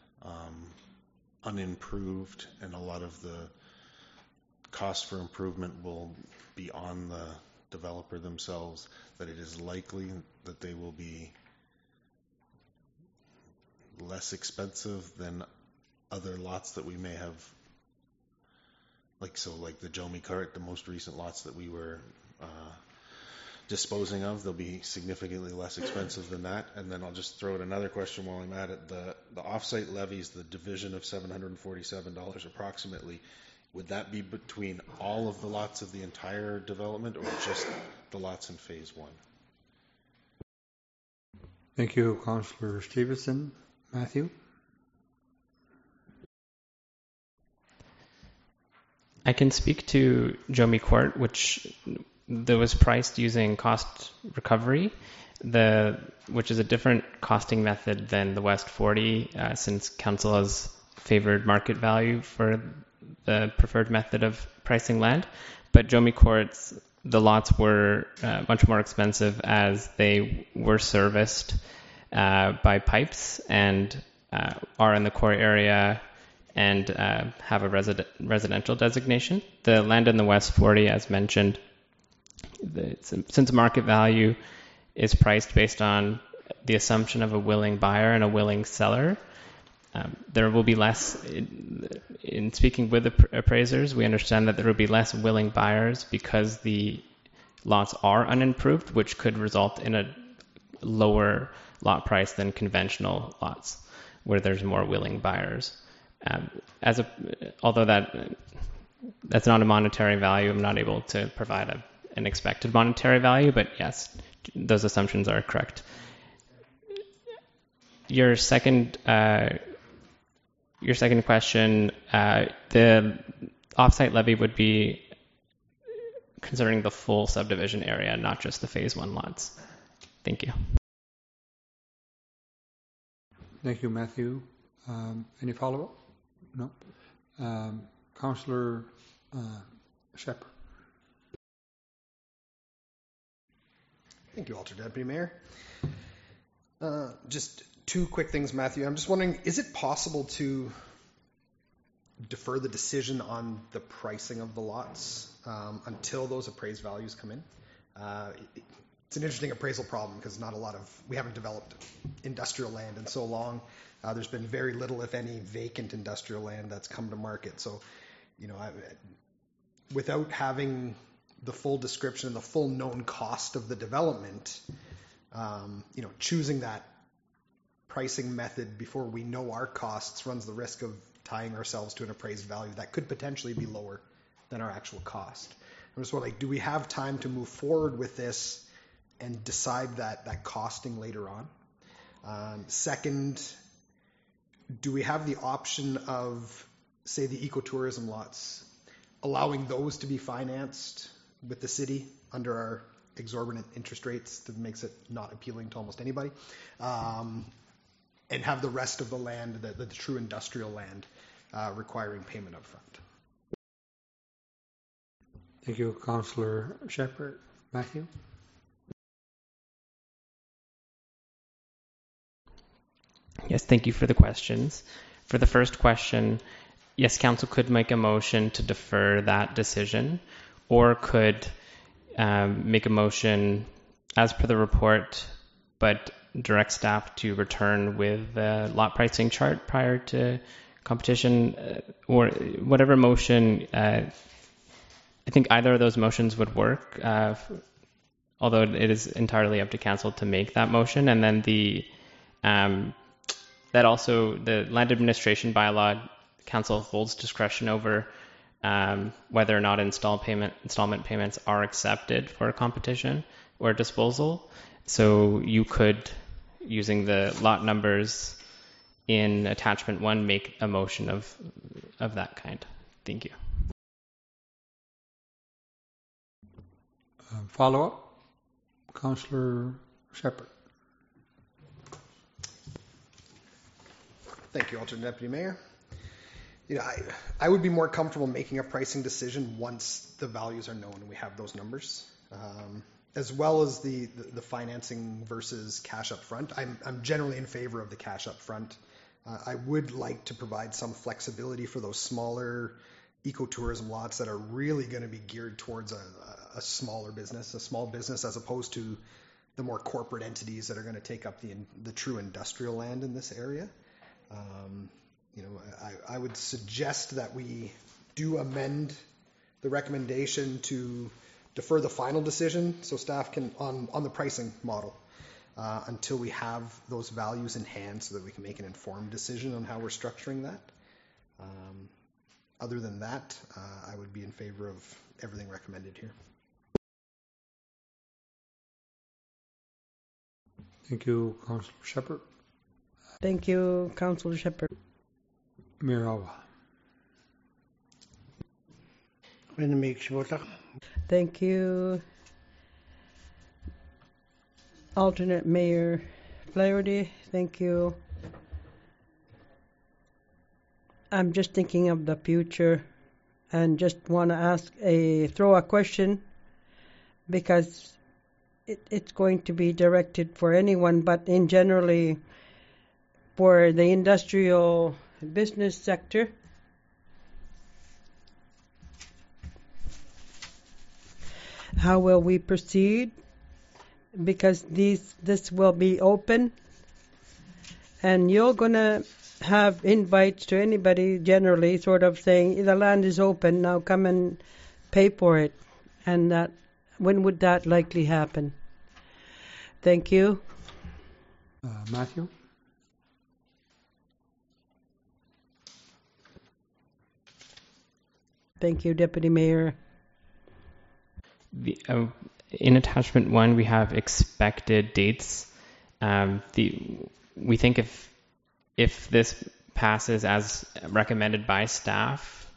unimproved and a lot of the cost for improvement will be on the developer themselves, that it is likely that they will be less expensive than other lots that we may have, like the Jomi Cart, the most recent lots that we were disposing of, they'll be significantly less expensive than that. And then I'll just throw in another question while I'm at it. The offsite levies, the division of $747 approximately, would that be between all of the lots of the entire development or just the lots in phase one? Thank you, Councillor Stevenson. Matthew? I can speak to Jomi Court, which was priced using cost recovery, which is a different costing method than the West 40, since Council has favored market value for the preferred method of pricing land. But Jomi Courts, the lots were much more expensive as they were serviced by pipes and are in the core area and have a residential designation. The land in the West 40, as mentioned, since market value is priced based on the assumption of a willing buyer and a willing seller, there will be less, in speaking with appraisers, we understand that there will be less willing buyers because the lots are unimproved, which could result in a lower lot price than conventional lots, where there's more willing buyers. Although that's not a monetary value, I'm not able to provide an expected monetary value, but yes, those assumptions are correct. Your second question, the offsite levy would be considering the full subdivision area, not just the phase 1 lots. Thank you. Thank you, Matthew. Any follow-up? No. Councillor Shepherd. Thank you, Alter Deputy Mayor. Just two quick things, Matthew. I'm just wondering, is it possible to defer the decision on the pricing of the lots until those appraised values come in? It's an interesting appraisal problem because we haven't developed industrial land in so long. There's been very little, if any, vacant industrial land that's come to market. So, without having the full description and the full known cost of the development, choosing that pricing method before we know our costs runs the risk of tying ourselves to an appraised value that could potentially be lower than our actual cost. I'm just wondering, do we have time to move forward with this and decide that costing later on? Second, do we have the option of, say, the ecotourism lots, allowing those to be financed with the city under our exorbitant interest rates that makes it not appealing to almost anybody, and have the rest of the land, the true industrial land, requiring payment up front? Thank you, Councillor Shepherd. Matthew? Yes, thank you for the questions. For the first question, yes, council could make a motion to defer that decision, or could make a motion as per the report, but direct staff to return with the lot pricing chart prior to competition, or whatever motion. I think either of those motions would work, although it is entirely up to council to make that motion. And then the land administration bylaw, council holds discretion over whether or not installment payments are accepted for a competition or disposal. So you could, using the lot numbers in attachment 1, make a motion of that kind. Thank you. Follow-up? Councillor Shepherd. Thank you, Alternate Deputy Mayor. I would be more comfortable making a pricing decision once the values are known and we have those numbers, as well as the financing versus cash up front. I'm generally in favor of the cash up front. I would like to provide some flexibility for those smaller ecotourism lots that are really going to be geared towards a small business, as opposed to the more corporate entities that are going to take up the true industrial land in this area. I would suggest that we do amend the recommendation to defer the final decision so staff can, on the pricing model, until we have those values in hand so that we can make an informed decision on how we're structuring that. Other than that, I would be in favor of everything recommended here. Thank you, Councillor Shepherd. Thank you, Councillor Shepherd. Mayor Awa. Thank you, Alternate Mayor Flaherty. Thank you. I'm just thinking of the future and just want to throw a question because it's going to be directed for anyone, but in generally for the industrial business sector. How will we proceed? Because this will be open, and you're gonna have invites to anybody generally, sort of saying the land is open now, come and pay for it. And that, when would that likely happen? Thank you. Matthew? Thank you, Deputy Mayor. In attachment 1, we have expected dates. We think if this passes as recommended by staff,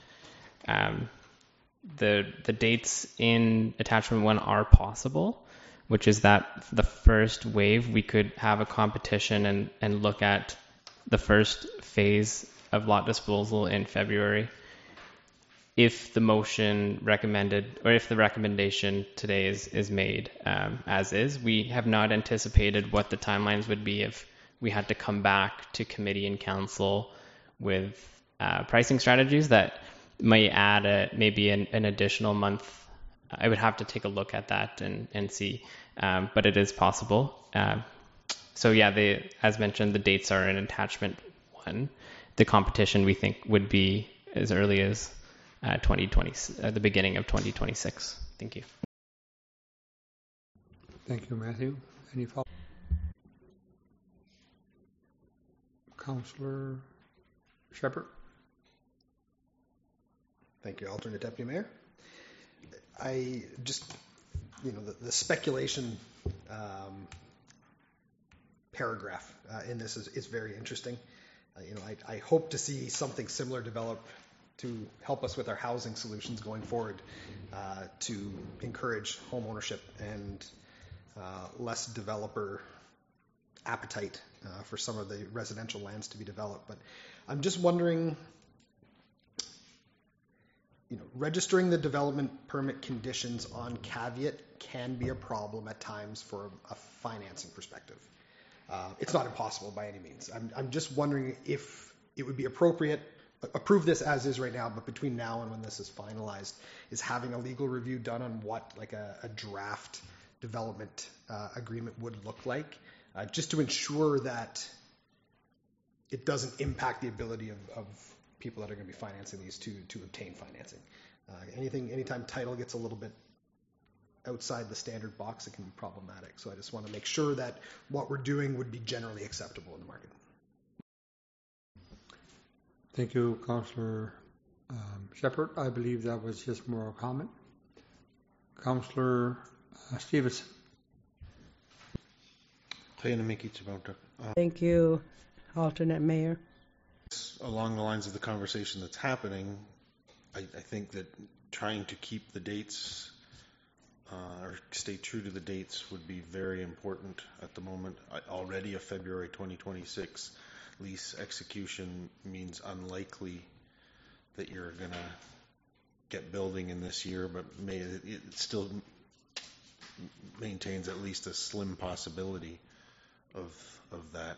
the dates in attachment 1 are possible, which is that the first wave we could have a competition and look at the first phase of lot disposal in February. If the motion recommended, or if the recommendation today is made as is, we have not anticipated what the timelines would be if we had to come back to committee and council with pricing strategies that might add maybe an additional month. I would have to take a look at that and see, but it is possible. So yeah, as mentioned, the dates are in attachment 1. The competition we think would be as early as 2020, the beginning of 2026. Thank you. Thank you, Matthew. Any follow? Councillor Shepherd. Thank you, Alternate Deputy Mayor. I just, the speculation paragraph in this is very interesting. I hope to see something similar develop to help us with our housing solutions going forward, to encourage home ownership and less developer appetite for some of the residential lands to be developed. But I'm just wondering, registering the development permit conditions on caveat can be a problem at times for a financing perspective. It's not impossible by any means. I'm just wondering if it would be appropriate, approve this as is right now, but between now and when this is finalized, is having a legal review done on what like a draft development agreement would look like, just to ensure that it doesn't impact the ability of people that are going to be financing these to obtain financing. Anytime title gets a little bit outside the standard box, it can be problematic. So I just want to make sure that what we're doing would be generally acceptable in the market. Thank you, Councillor Shepherd. I believe that was just more a comment. Councillor Stevenson. Thank you, Alternate Mayor. Along the lines of the conversation that's happening, I think that trying to keep the dates or stay true to the dates would be very important at the moment. Already a February 2026 lease execution means unlikely that you're going to get building in this year, but it still maintains at least a slim possibility of that.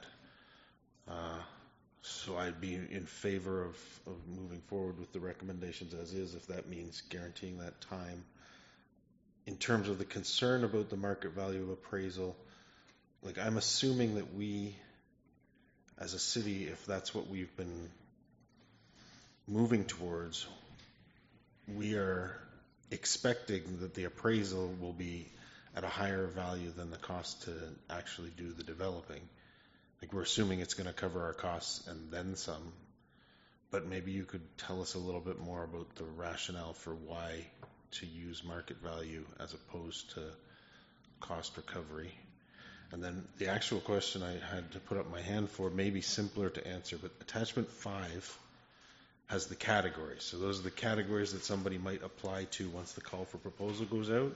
So I'd be in favor of moving forward with the recommendations as is, if that means guaranteeing that time. In terms of the concern about the market value of appraisal, like I'm assuming that we, as a city, if that's what we've been moving towards, we are expecting that the appraisal will be at a higher value than the cost to actually do the developing. Like we're assuming it's going to cover our costs and then some, but maybe you could tell us a little bit more about the rationale for why to use market value as opposed to cost recovery. And then the actual question I had to put up my hand for may be simpler to answer, but attachment 5 has the categories. So those are the categories that somebody might apply to once the call for proposal goes out.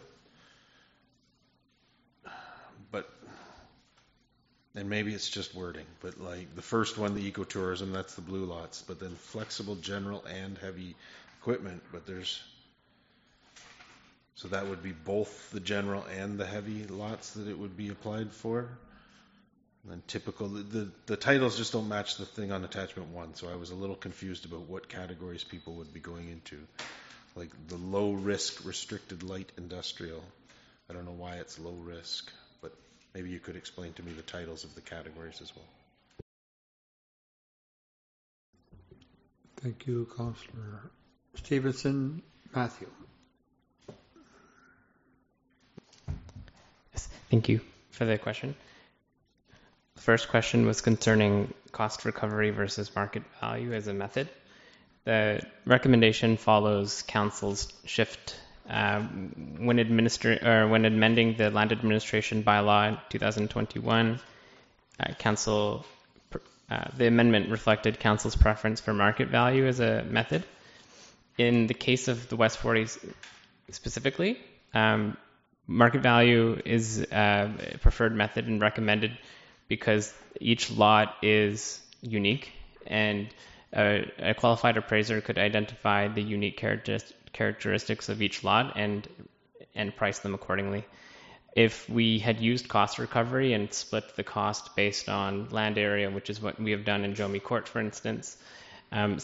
And maybe it's just wording, but like the first one, the ecotourism, that's the blue lots, but then flexible, general, and heavy equipment, but so that would be both the general and the heavy lots that it would be applied for. And then typical, the titles just don't match the thing on attachment 1, so I was a little confused about what categories people would be going into. Like the low risk restricted light industrial. I don't know why it's low risk, but maybe you could explain to me the titles of the categories as well. Thank you, Councillor Stevenson. Matthew. Yes, thank you for the question. The first question was concerning cost recovery versus market value as a method. The recommendation follows Council's shift when amending the Land Administration Bylaw in 2021. The amendment reflected Council's preference for market value as a method. In the case of the West 40 specifically, market value is a preferred method and recommended because each lot is unique, and a qualified appraiser could identify the unique characteristics of each lot and price them accordingly. If we had used cost recovery and split the cost based on land area, which is what we have done in Jomie Court, for instance, there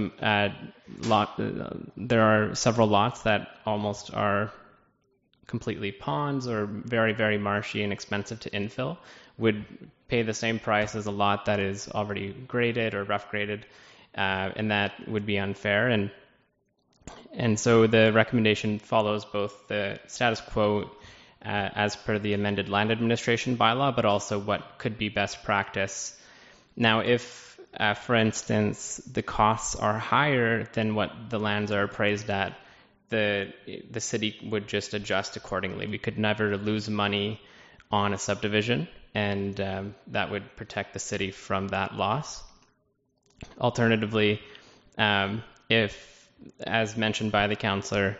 are several lots that almost are completely ponds or very, very marshy and expensive to infill, would pay the same price as a lot that is already graded or rough graded, and that would be unfair. And so the recommendation follows both the status quo as per the amended Land Administration Bylaw, but also what could be best practice. Now, if, for instance, the costs are higher than what the lands are appraised at, the city would just adjust accordingly. We could never lose money on a subdivision, and that would protect the city from that loss. Alternatively, if, as mentioned by the councillor,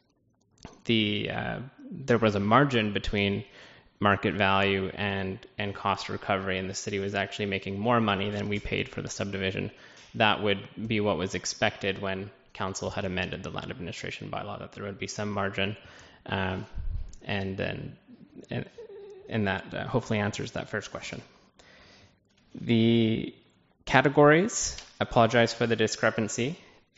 there was a margin between market value and cost recovery, and the city was actually making more money than we paid for the subdivision, that would be what was expected when council had amended the Land Administration Bylaw, that there would be some margin, and that hopefully answers that first question. The categories, apologize for the discrepancy.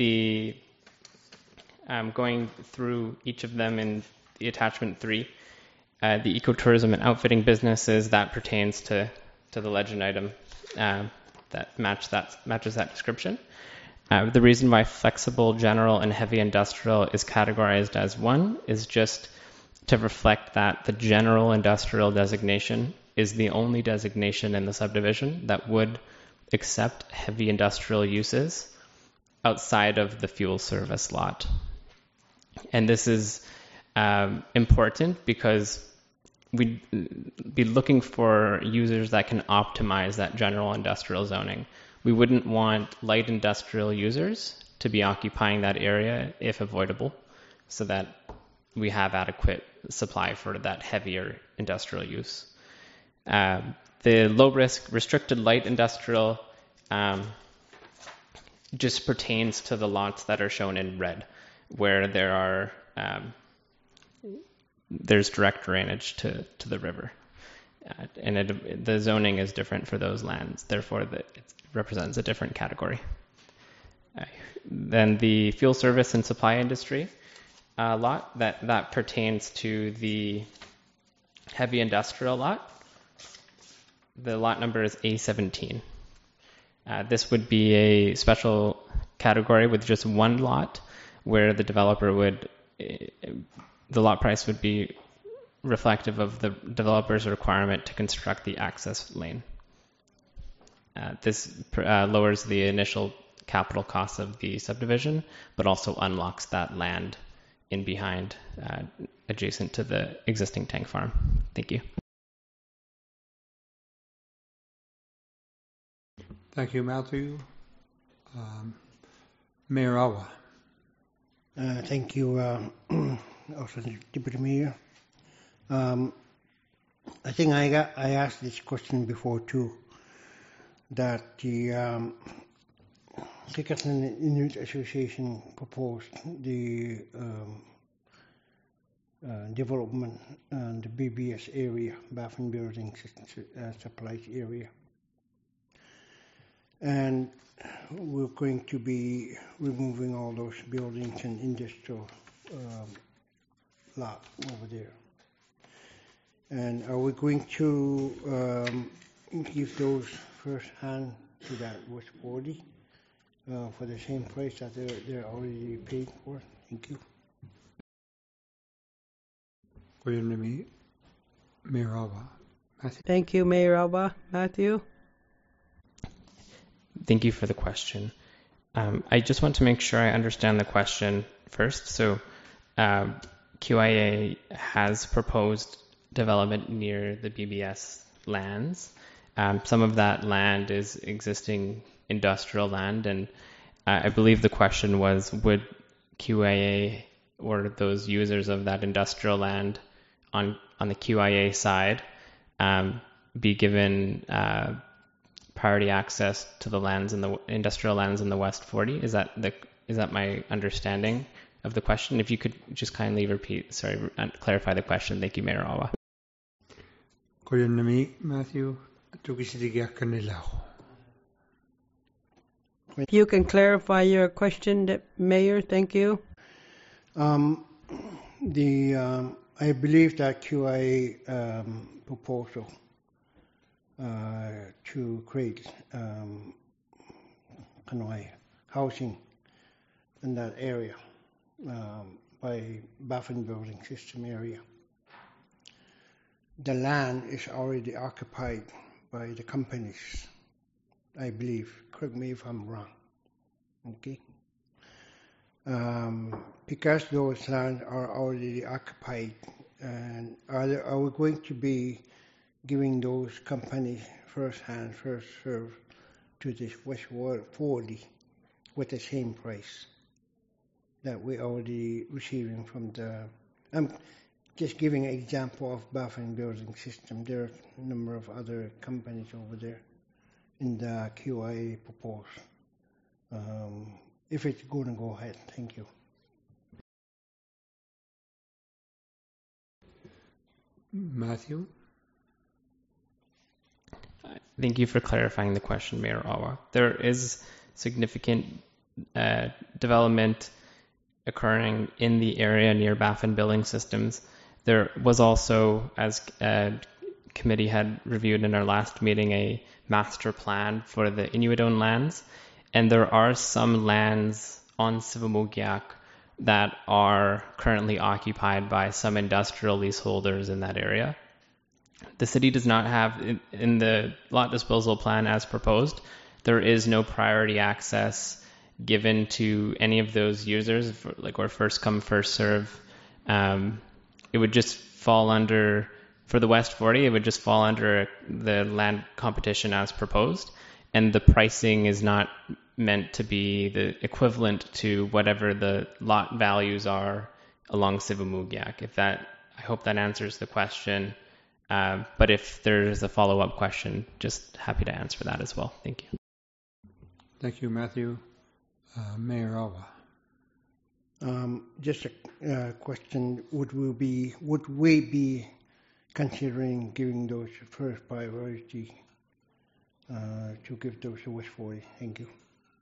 Going through each of them in the attachment 3, the ecotourism and outfitting businesses, that pertains to the legend item that matches that description. The reason why flexible, general, and heavy industrial is categorized as one is just to reflect that the general industrial designation is the only designation in the subdivision that would accept heavy industrial uses outside of the fuel service lot. And this is important because we'd be looking for users that can optimize that general industrial zoning. We wouldn't want light industrial users to be occupying that area if avoidable, so that we have adequate supply for that heavier industrial use. The low-risk restricted light industrial just pertains to the lots that are shown in red, where there's direct drainage to the river. And the zoning is different for those lands, therefore it represents a different category. Then the fuel service and supply industry lot, that pertains to the heavy industrial lot. The lot number is A17. This would be a special category with just one lot, where the developer the lot price would be reflective of the developer's requirement to construct the access lane. This lowers the initial capital cost of the subdivision, but also unlocks that land in behind, adjacent to the existing tank farm. Thank you. Thank you, Matthew. Mayor Awa. Thank you, also Deputy Mayor. I think I asked this question before too, that Kikatan Inuit Association proposed the development in the BBS area, Baffin Building Supplies area. And we're going to be removing all those buildings and industrial lot over there. And are we going to give those first hand to that West 40 for the same price that they're already paid for? Thank you. Mayor Alba. Matthew. Thank you, Mayor Alba. Matthew? Thank you for the question. I just want to make sure I understand the question first. So QIA has proposed development near the BBS lands. Some of that land is existing industrial land, and I believe the question was, would QIA or those users of that industrial land on the QIA side be given priority access to the lands in the industrial lands in the West 40? Is that my understanding of the question? If you could just kindly clarify the question. Thank you, Mayor Awa. Matthew. If you can clarify your question, Mayor, thank you. I believe that QIA proposal to create housing in that area by Baffin Building System area. The land is already occupied by the companies, I believe. Correct me if I'm wrong. Okay. Because those lands are already occupied, and are we going to be giving those companies first hand, first serve to this West 40 with the same price that we're already receiving from the... I'm just giving an example of Baffin Building System. There are a number of other companies over there in the QIA proposal. If it's going to go ahead, thank you. Matthew? Thank you for clarifying the question, Mayor Awa. There is significant development occurring in the area near Baffin Building Systems. There was also, as committee had reviewed in our last meeting, a master plan for the Inuit-owned lands, and there are some lands on Sivamogyak that are currently occupied by some industrial leaseholders in that area. The city does not have, in the lot disposal plan as proposed, there is no priority access given to any of those users, or first come, first serve. It would just fall under, for the West 40, it would just fall under the land competition as proposed, and the pricing is not meant to be the equivalent to whatever the lot values are along Sivamogyak. I hope that answers the question. But if there's a follow-up question, just happy to answer that as well. Thank you. Thank you, Matthew. Mayor Alba. Just a question: would we be considering giving those first priority to give those to West 40? Thank you.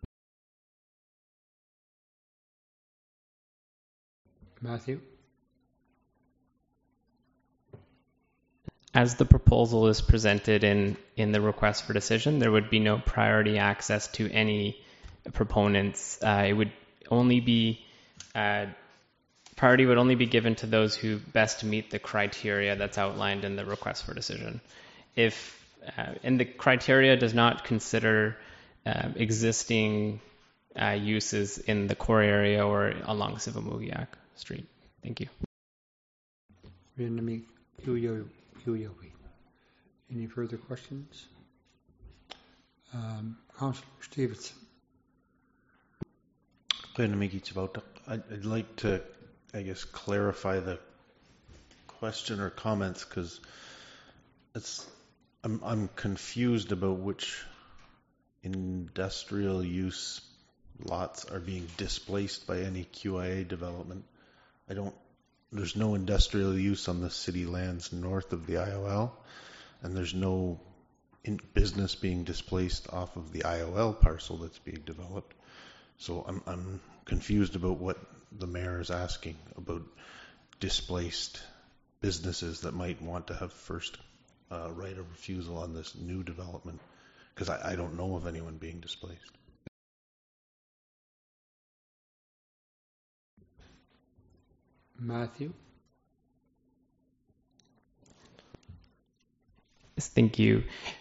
Matthew. As the proposal is presented in the request for decision, there would be no priority access to any proponents. It would only be priority would only be given to those who best meet the criteria that's outlined in the request for decision. And the criteria does not consider existing uses in the core area or along Sivamogyak Street. Thank you. Any further questions? Councillor Stevenson. I'd like to, clarify the question or comments, because I'm confused about which industrial use lots are being displaced by any QIA development. There's no industrial use on the city lands north of the IOL, and there's no business being displaced off of the IOL parcel that's being developed. So I'm confused about what the mayor is asking about displaced businesses that might want to have first right of refusal on this new development, because I don't know of anyone being displaced. Matthew? Yes, thank you.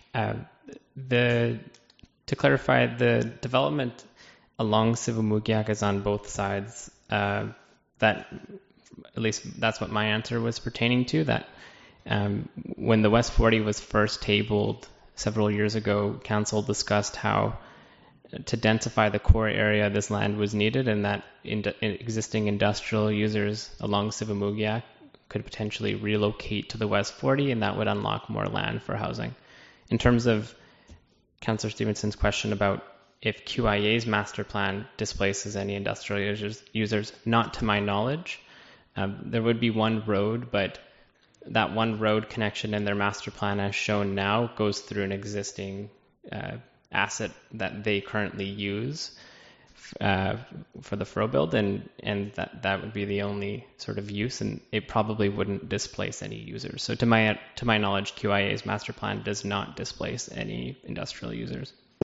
To clarify, the development along Sivumugiak is on both sides. That, at least that's what my answer was pertaining to, that when the West 40 was first tabled several years ago, council discussed how to densify the core area this land was needed, and that existing industrial users along Sivumugiak could potentially relocate to the West 40, and that would unlock more land for housing. In terms of Councillor Stevenson's question about if QIA's master plan displaces any industrial users, not to my knowledge. There would be one road, but that one road connection in their master plan as shown now goes through an existing asset that they currently use for the furrow build, and that would be the only sort of use, and it probably wouldn't displace any users. So to my knowledge, QIA's master plan does not displace any industrial users.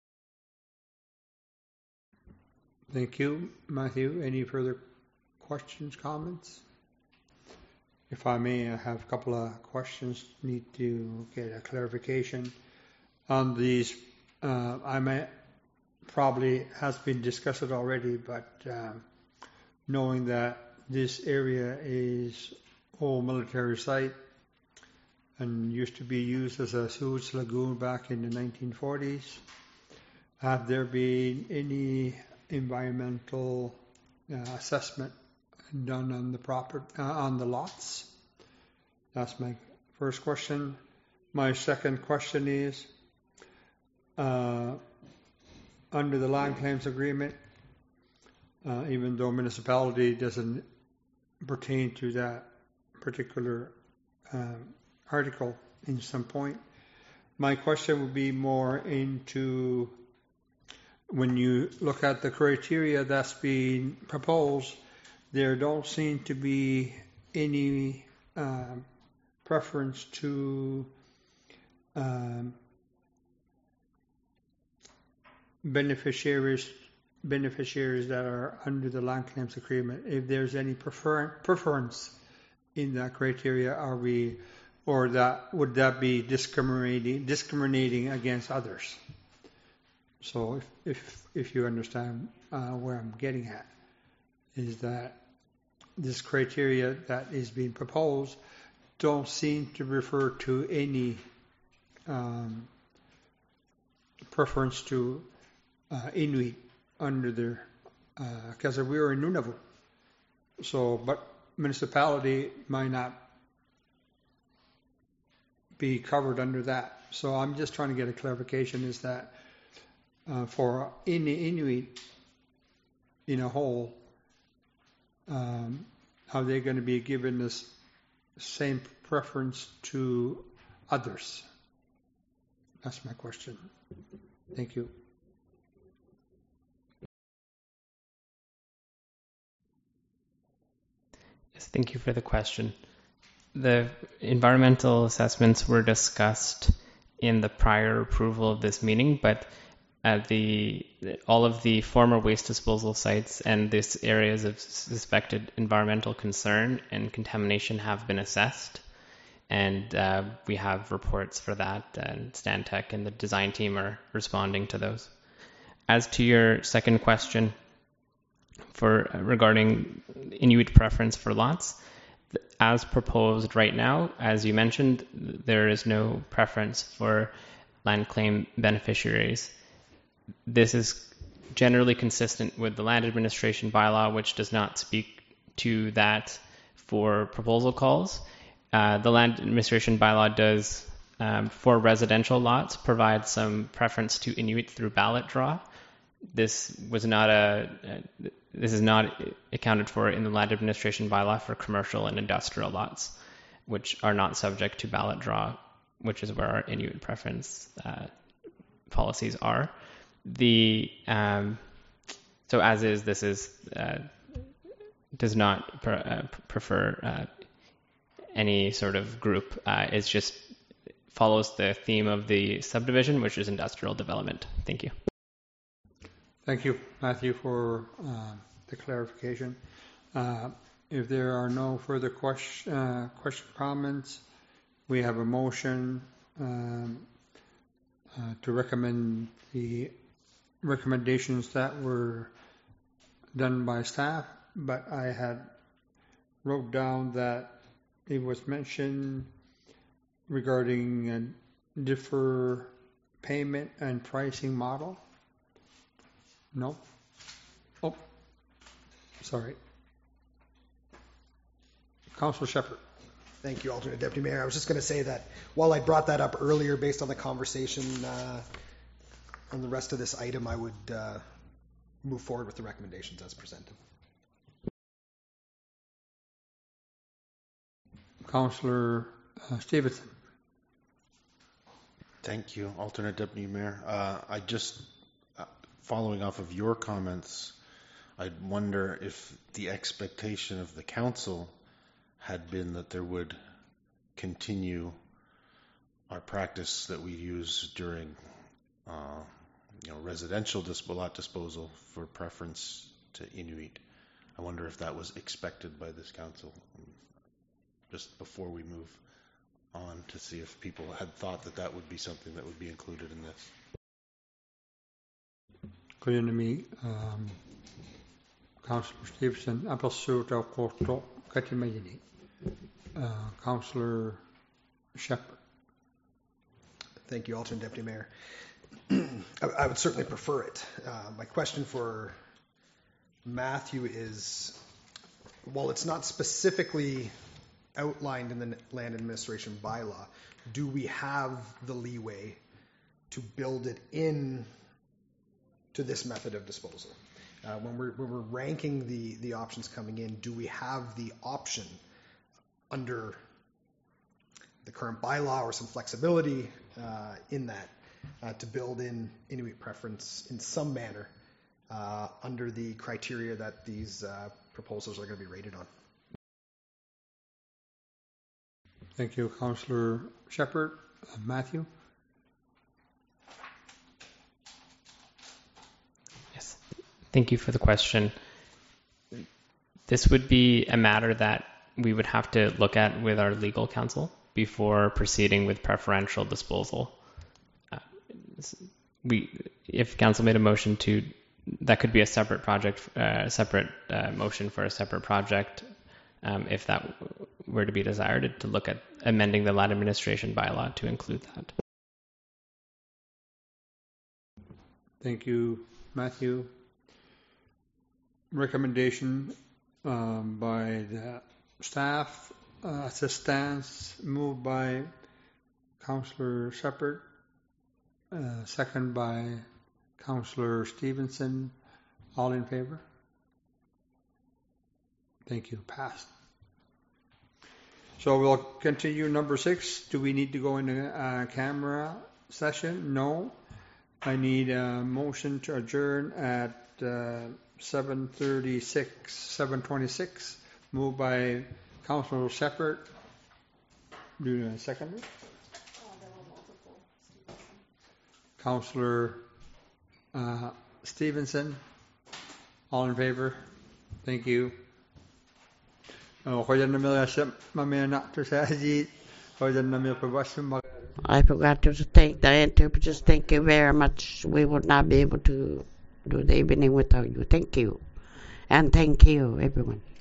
Thank you, Matthew. Any further questions, comments? If I may, I have a couple of questions. Need to get a clarification on these. I may probably has been discussed already, but knowing that this area is old military site and used to be used as a sewage lagoon back in the 1940s, have there been any environmental assessment done on the on the lots? That's my first question. My second question is, under the land claims agreement, even though municipality doesn't pertain to that particular article in some point, my question would be more into when you look at the criteria that's being proposed, there don't seem to be any preference to beneficiaries that are under the land claims agreement. If there's any preference in that criteria, would that be discriminating against others? So if you understand where I'm getting at, is that this criteria that is being proposed don't seem to refer to any preference to Inuit under their, because we are in Nunavut. So, but municipality might not be covered under that. So I'm just trying to get a clarification, is that for Inuit in a whole, are they going to be given this same preference to others? That's my question. Thank you. Yes, thank you for the question. The environmental assessments were discussed in the prior approval of this meeting, but all of the former waste disposal sites and these areas of suspected environmental concern and contamination have been assessed, and we have reports for that, and Stantec and the design team are responding to those. As to your second question regarding Inuit preference for lots, as proposed right now, as you mentioned, there is no preference for land claim beneficiaries. This is generally consistent with the land administration bylaw, which does not speak to that for proposal calls. The land administration bylaw does, for residential lots, provide some preference to Inuit through ballot draw. this was not this is not accounted for in the land administration bylaw for commercial and industrial lots, which are not subject to ballot draw, which is where our Inuit preference policies are. So as is, this is does not prefer any sort of group. It just follows the theme of the subdivision, which is industrial development. Thank you. Thank you, Matthew, for the clarification. If there are no further comments, we have a motion to recommend the recommendations that were done by staff, but I had wrote down that it was mentioned regarding defer payment and pricing model. No? Oh, sorry. Councillor Shepherd. Thank you, Alternate Deputy Mayor. I was just going to say that while I brought that up earlier based on the conversation on the rest of this item, I would move forward with the recommendations as presented. Councillor Stevenson. Thank you, Alternate Deputy Mayor. I just, following off of your comments, I'd wonder if the expectation of the council had been that there would continue our practice that we use during residential lot disposal for preference to Inuit. I wonder if that was expected by this council, just before we move on, to see if people had thought that that would be something that would be included in this. Clear to me, Councillor Stevenson, Councillor Shepherd. Thank you, Alternate Deputy Mayor. I would certainly prefer it. My question for Matthew is, while it's not specifically outlined in the land administration bylaw, do we have the leeway to build it in to this method of disposal? When we're ranking the options coming in, do we have the option under the current bylaw or some flexibility in that to build in Inuit preference in some manner under the criteria that these proposals are going to be rated on? Thank you, Councillor Shepherd. Matthew? Yes. Thank you for the question. This would be a matter that we would have to look at with our legal counsel before proceeding with preferential disposal. If council made a motion that could be a separate project, separate motion for a separate project, if that were to be desired, to look at amending the land administration bylaw to include that. Thank you, Matthew. Recommendation by the staff, assistance, moved by Councillor Shepherd, second by Councillor Stevenson. All in favor? Thank you. Passed. So we'll continue number 6. Do we need to go into a camera session? No. I need a motion to adjourn at 7:26. Moved by Councillor Shepherd. Do you want a second? Councillor Stevenson. All in favor? Thank you. I forgot to thank the interpreters. Thank you very much. We would not be able to do the evening without you. Thank you. And thank you, everyone.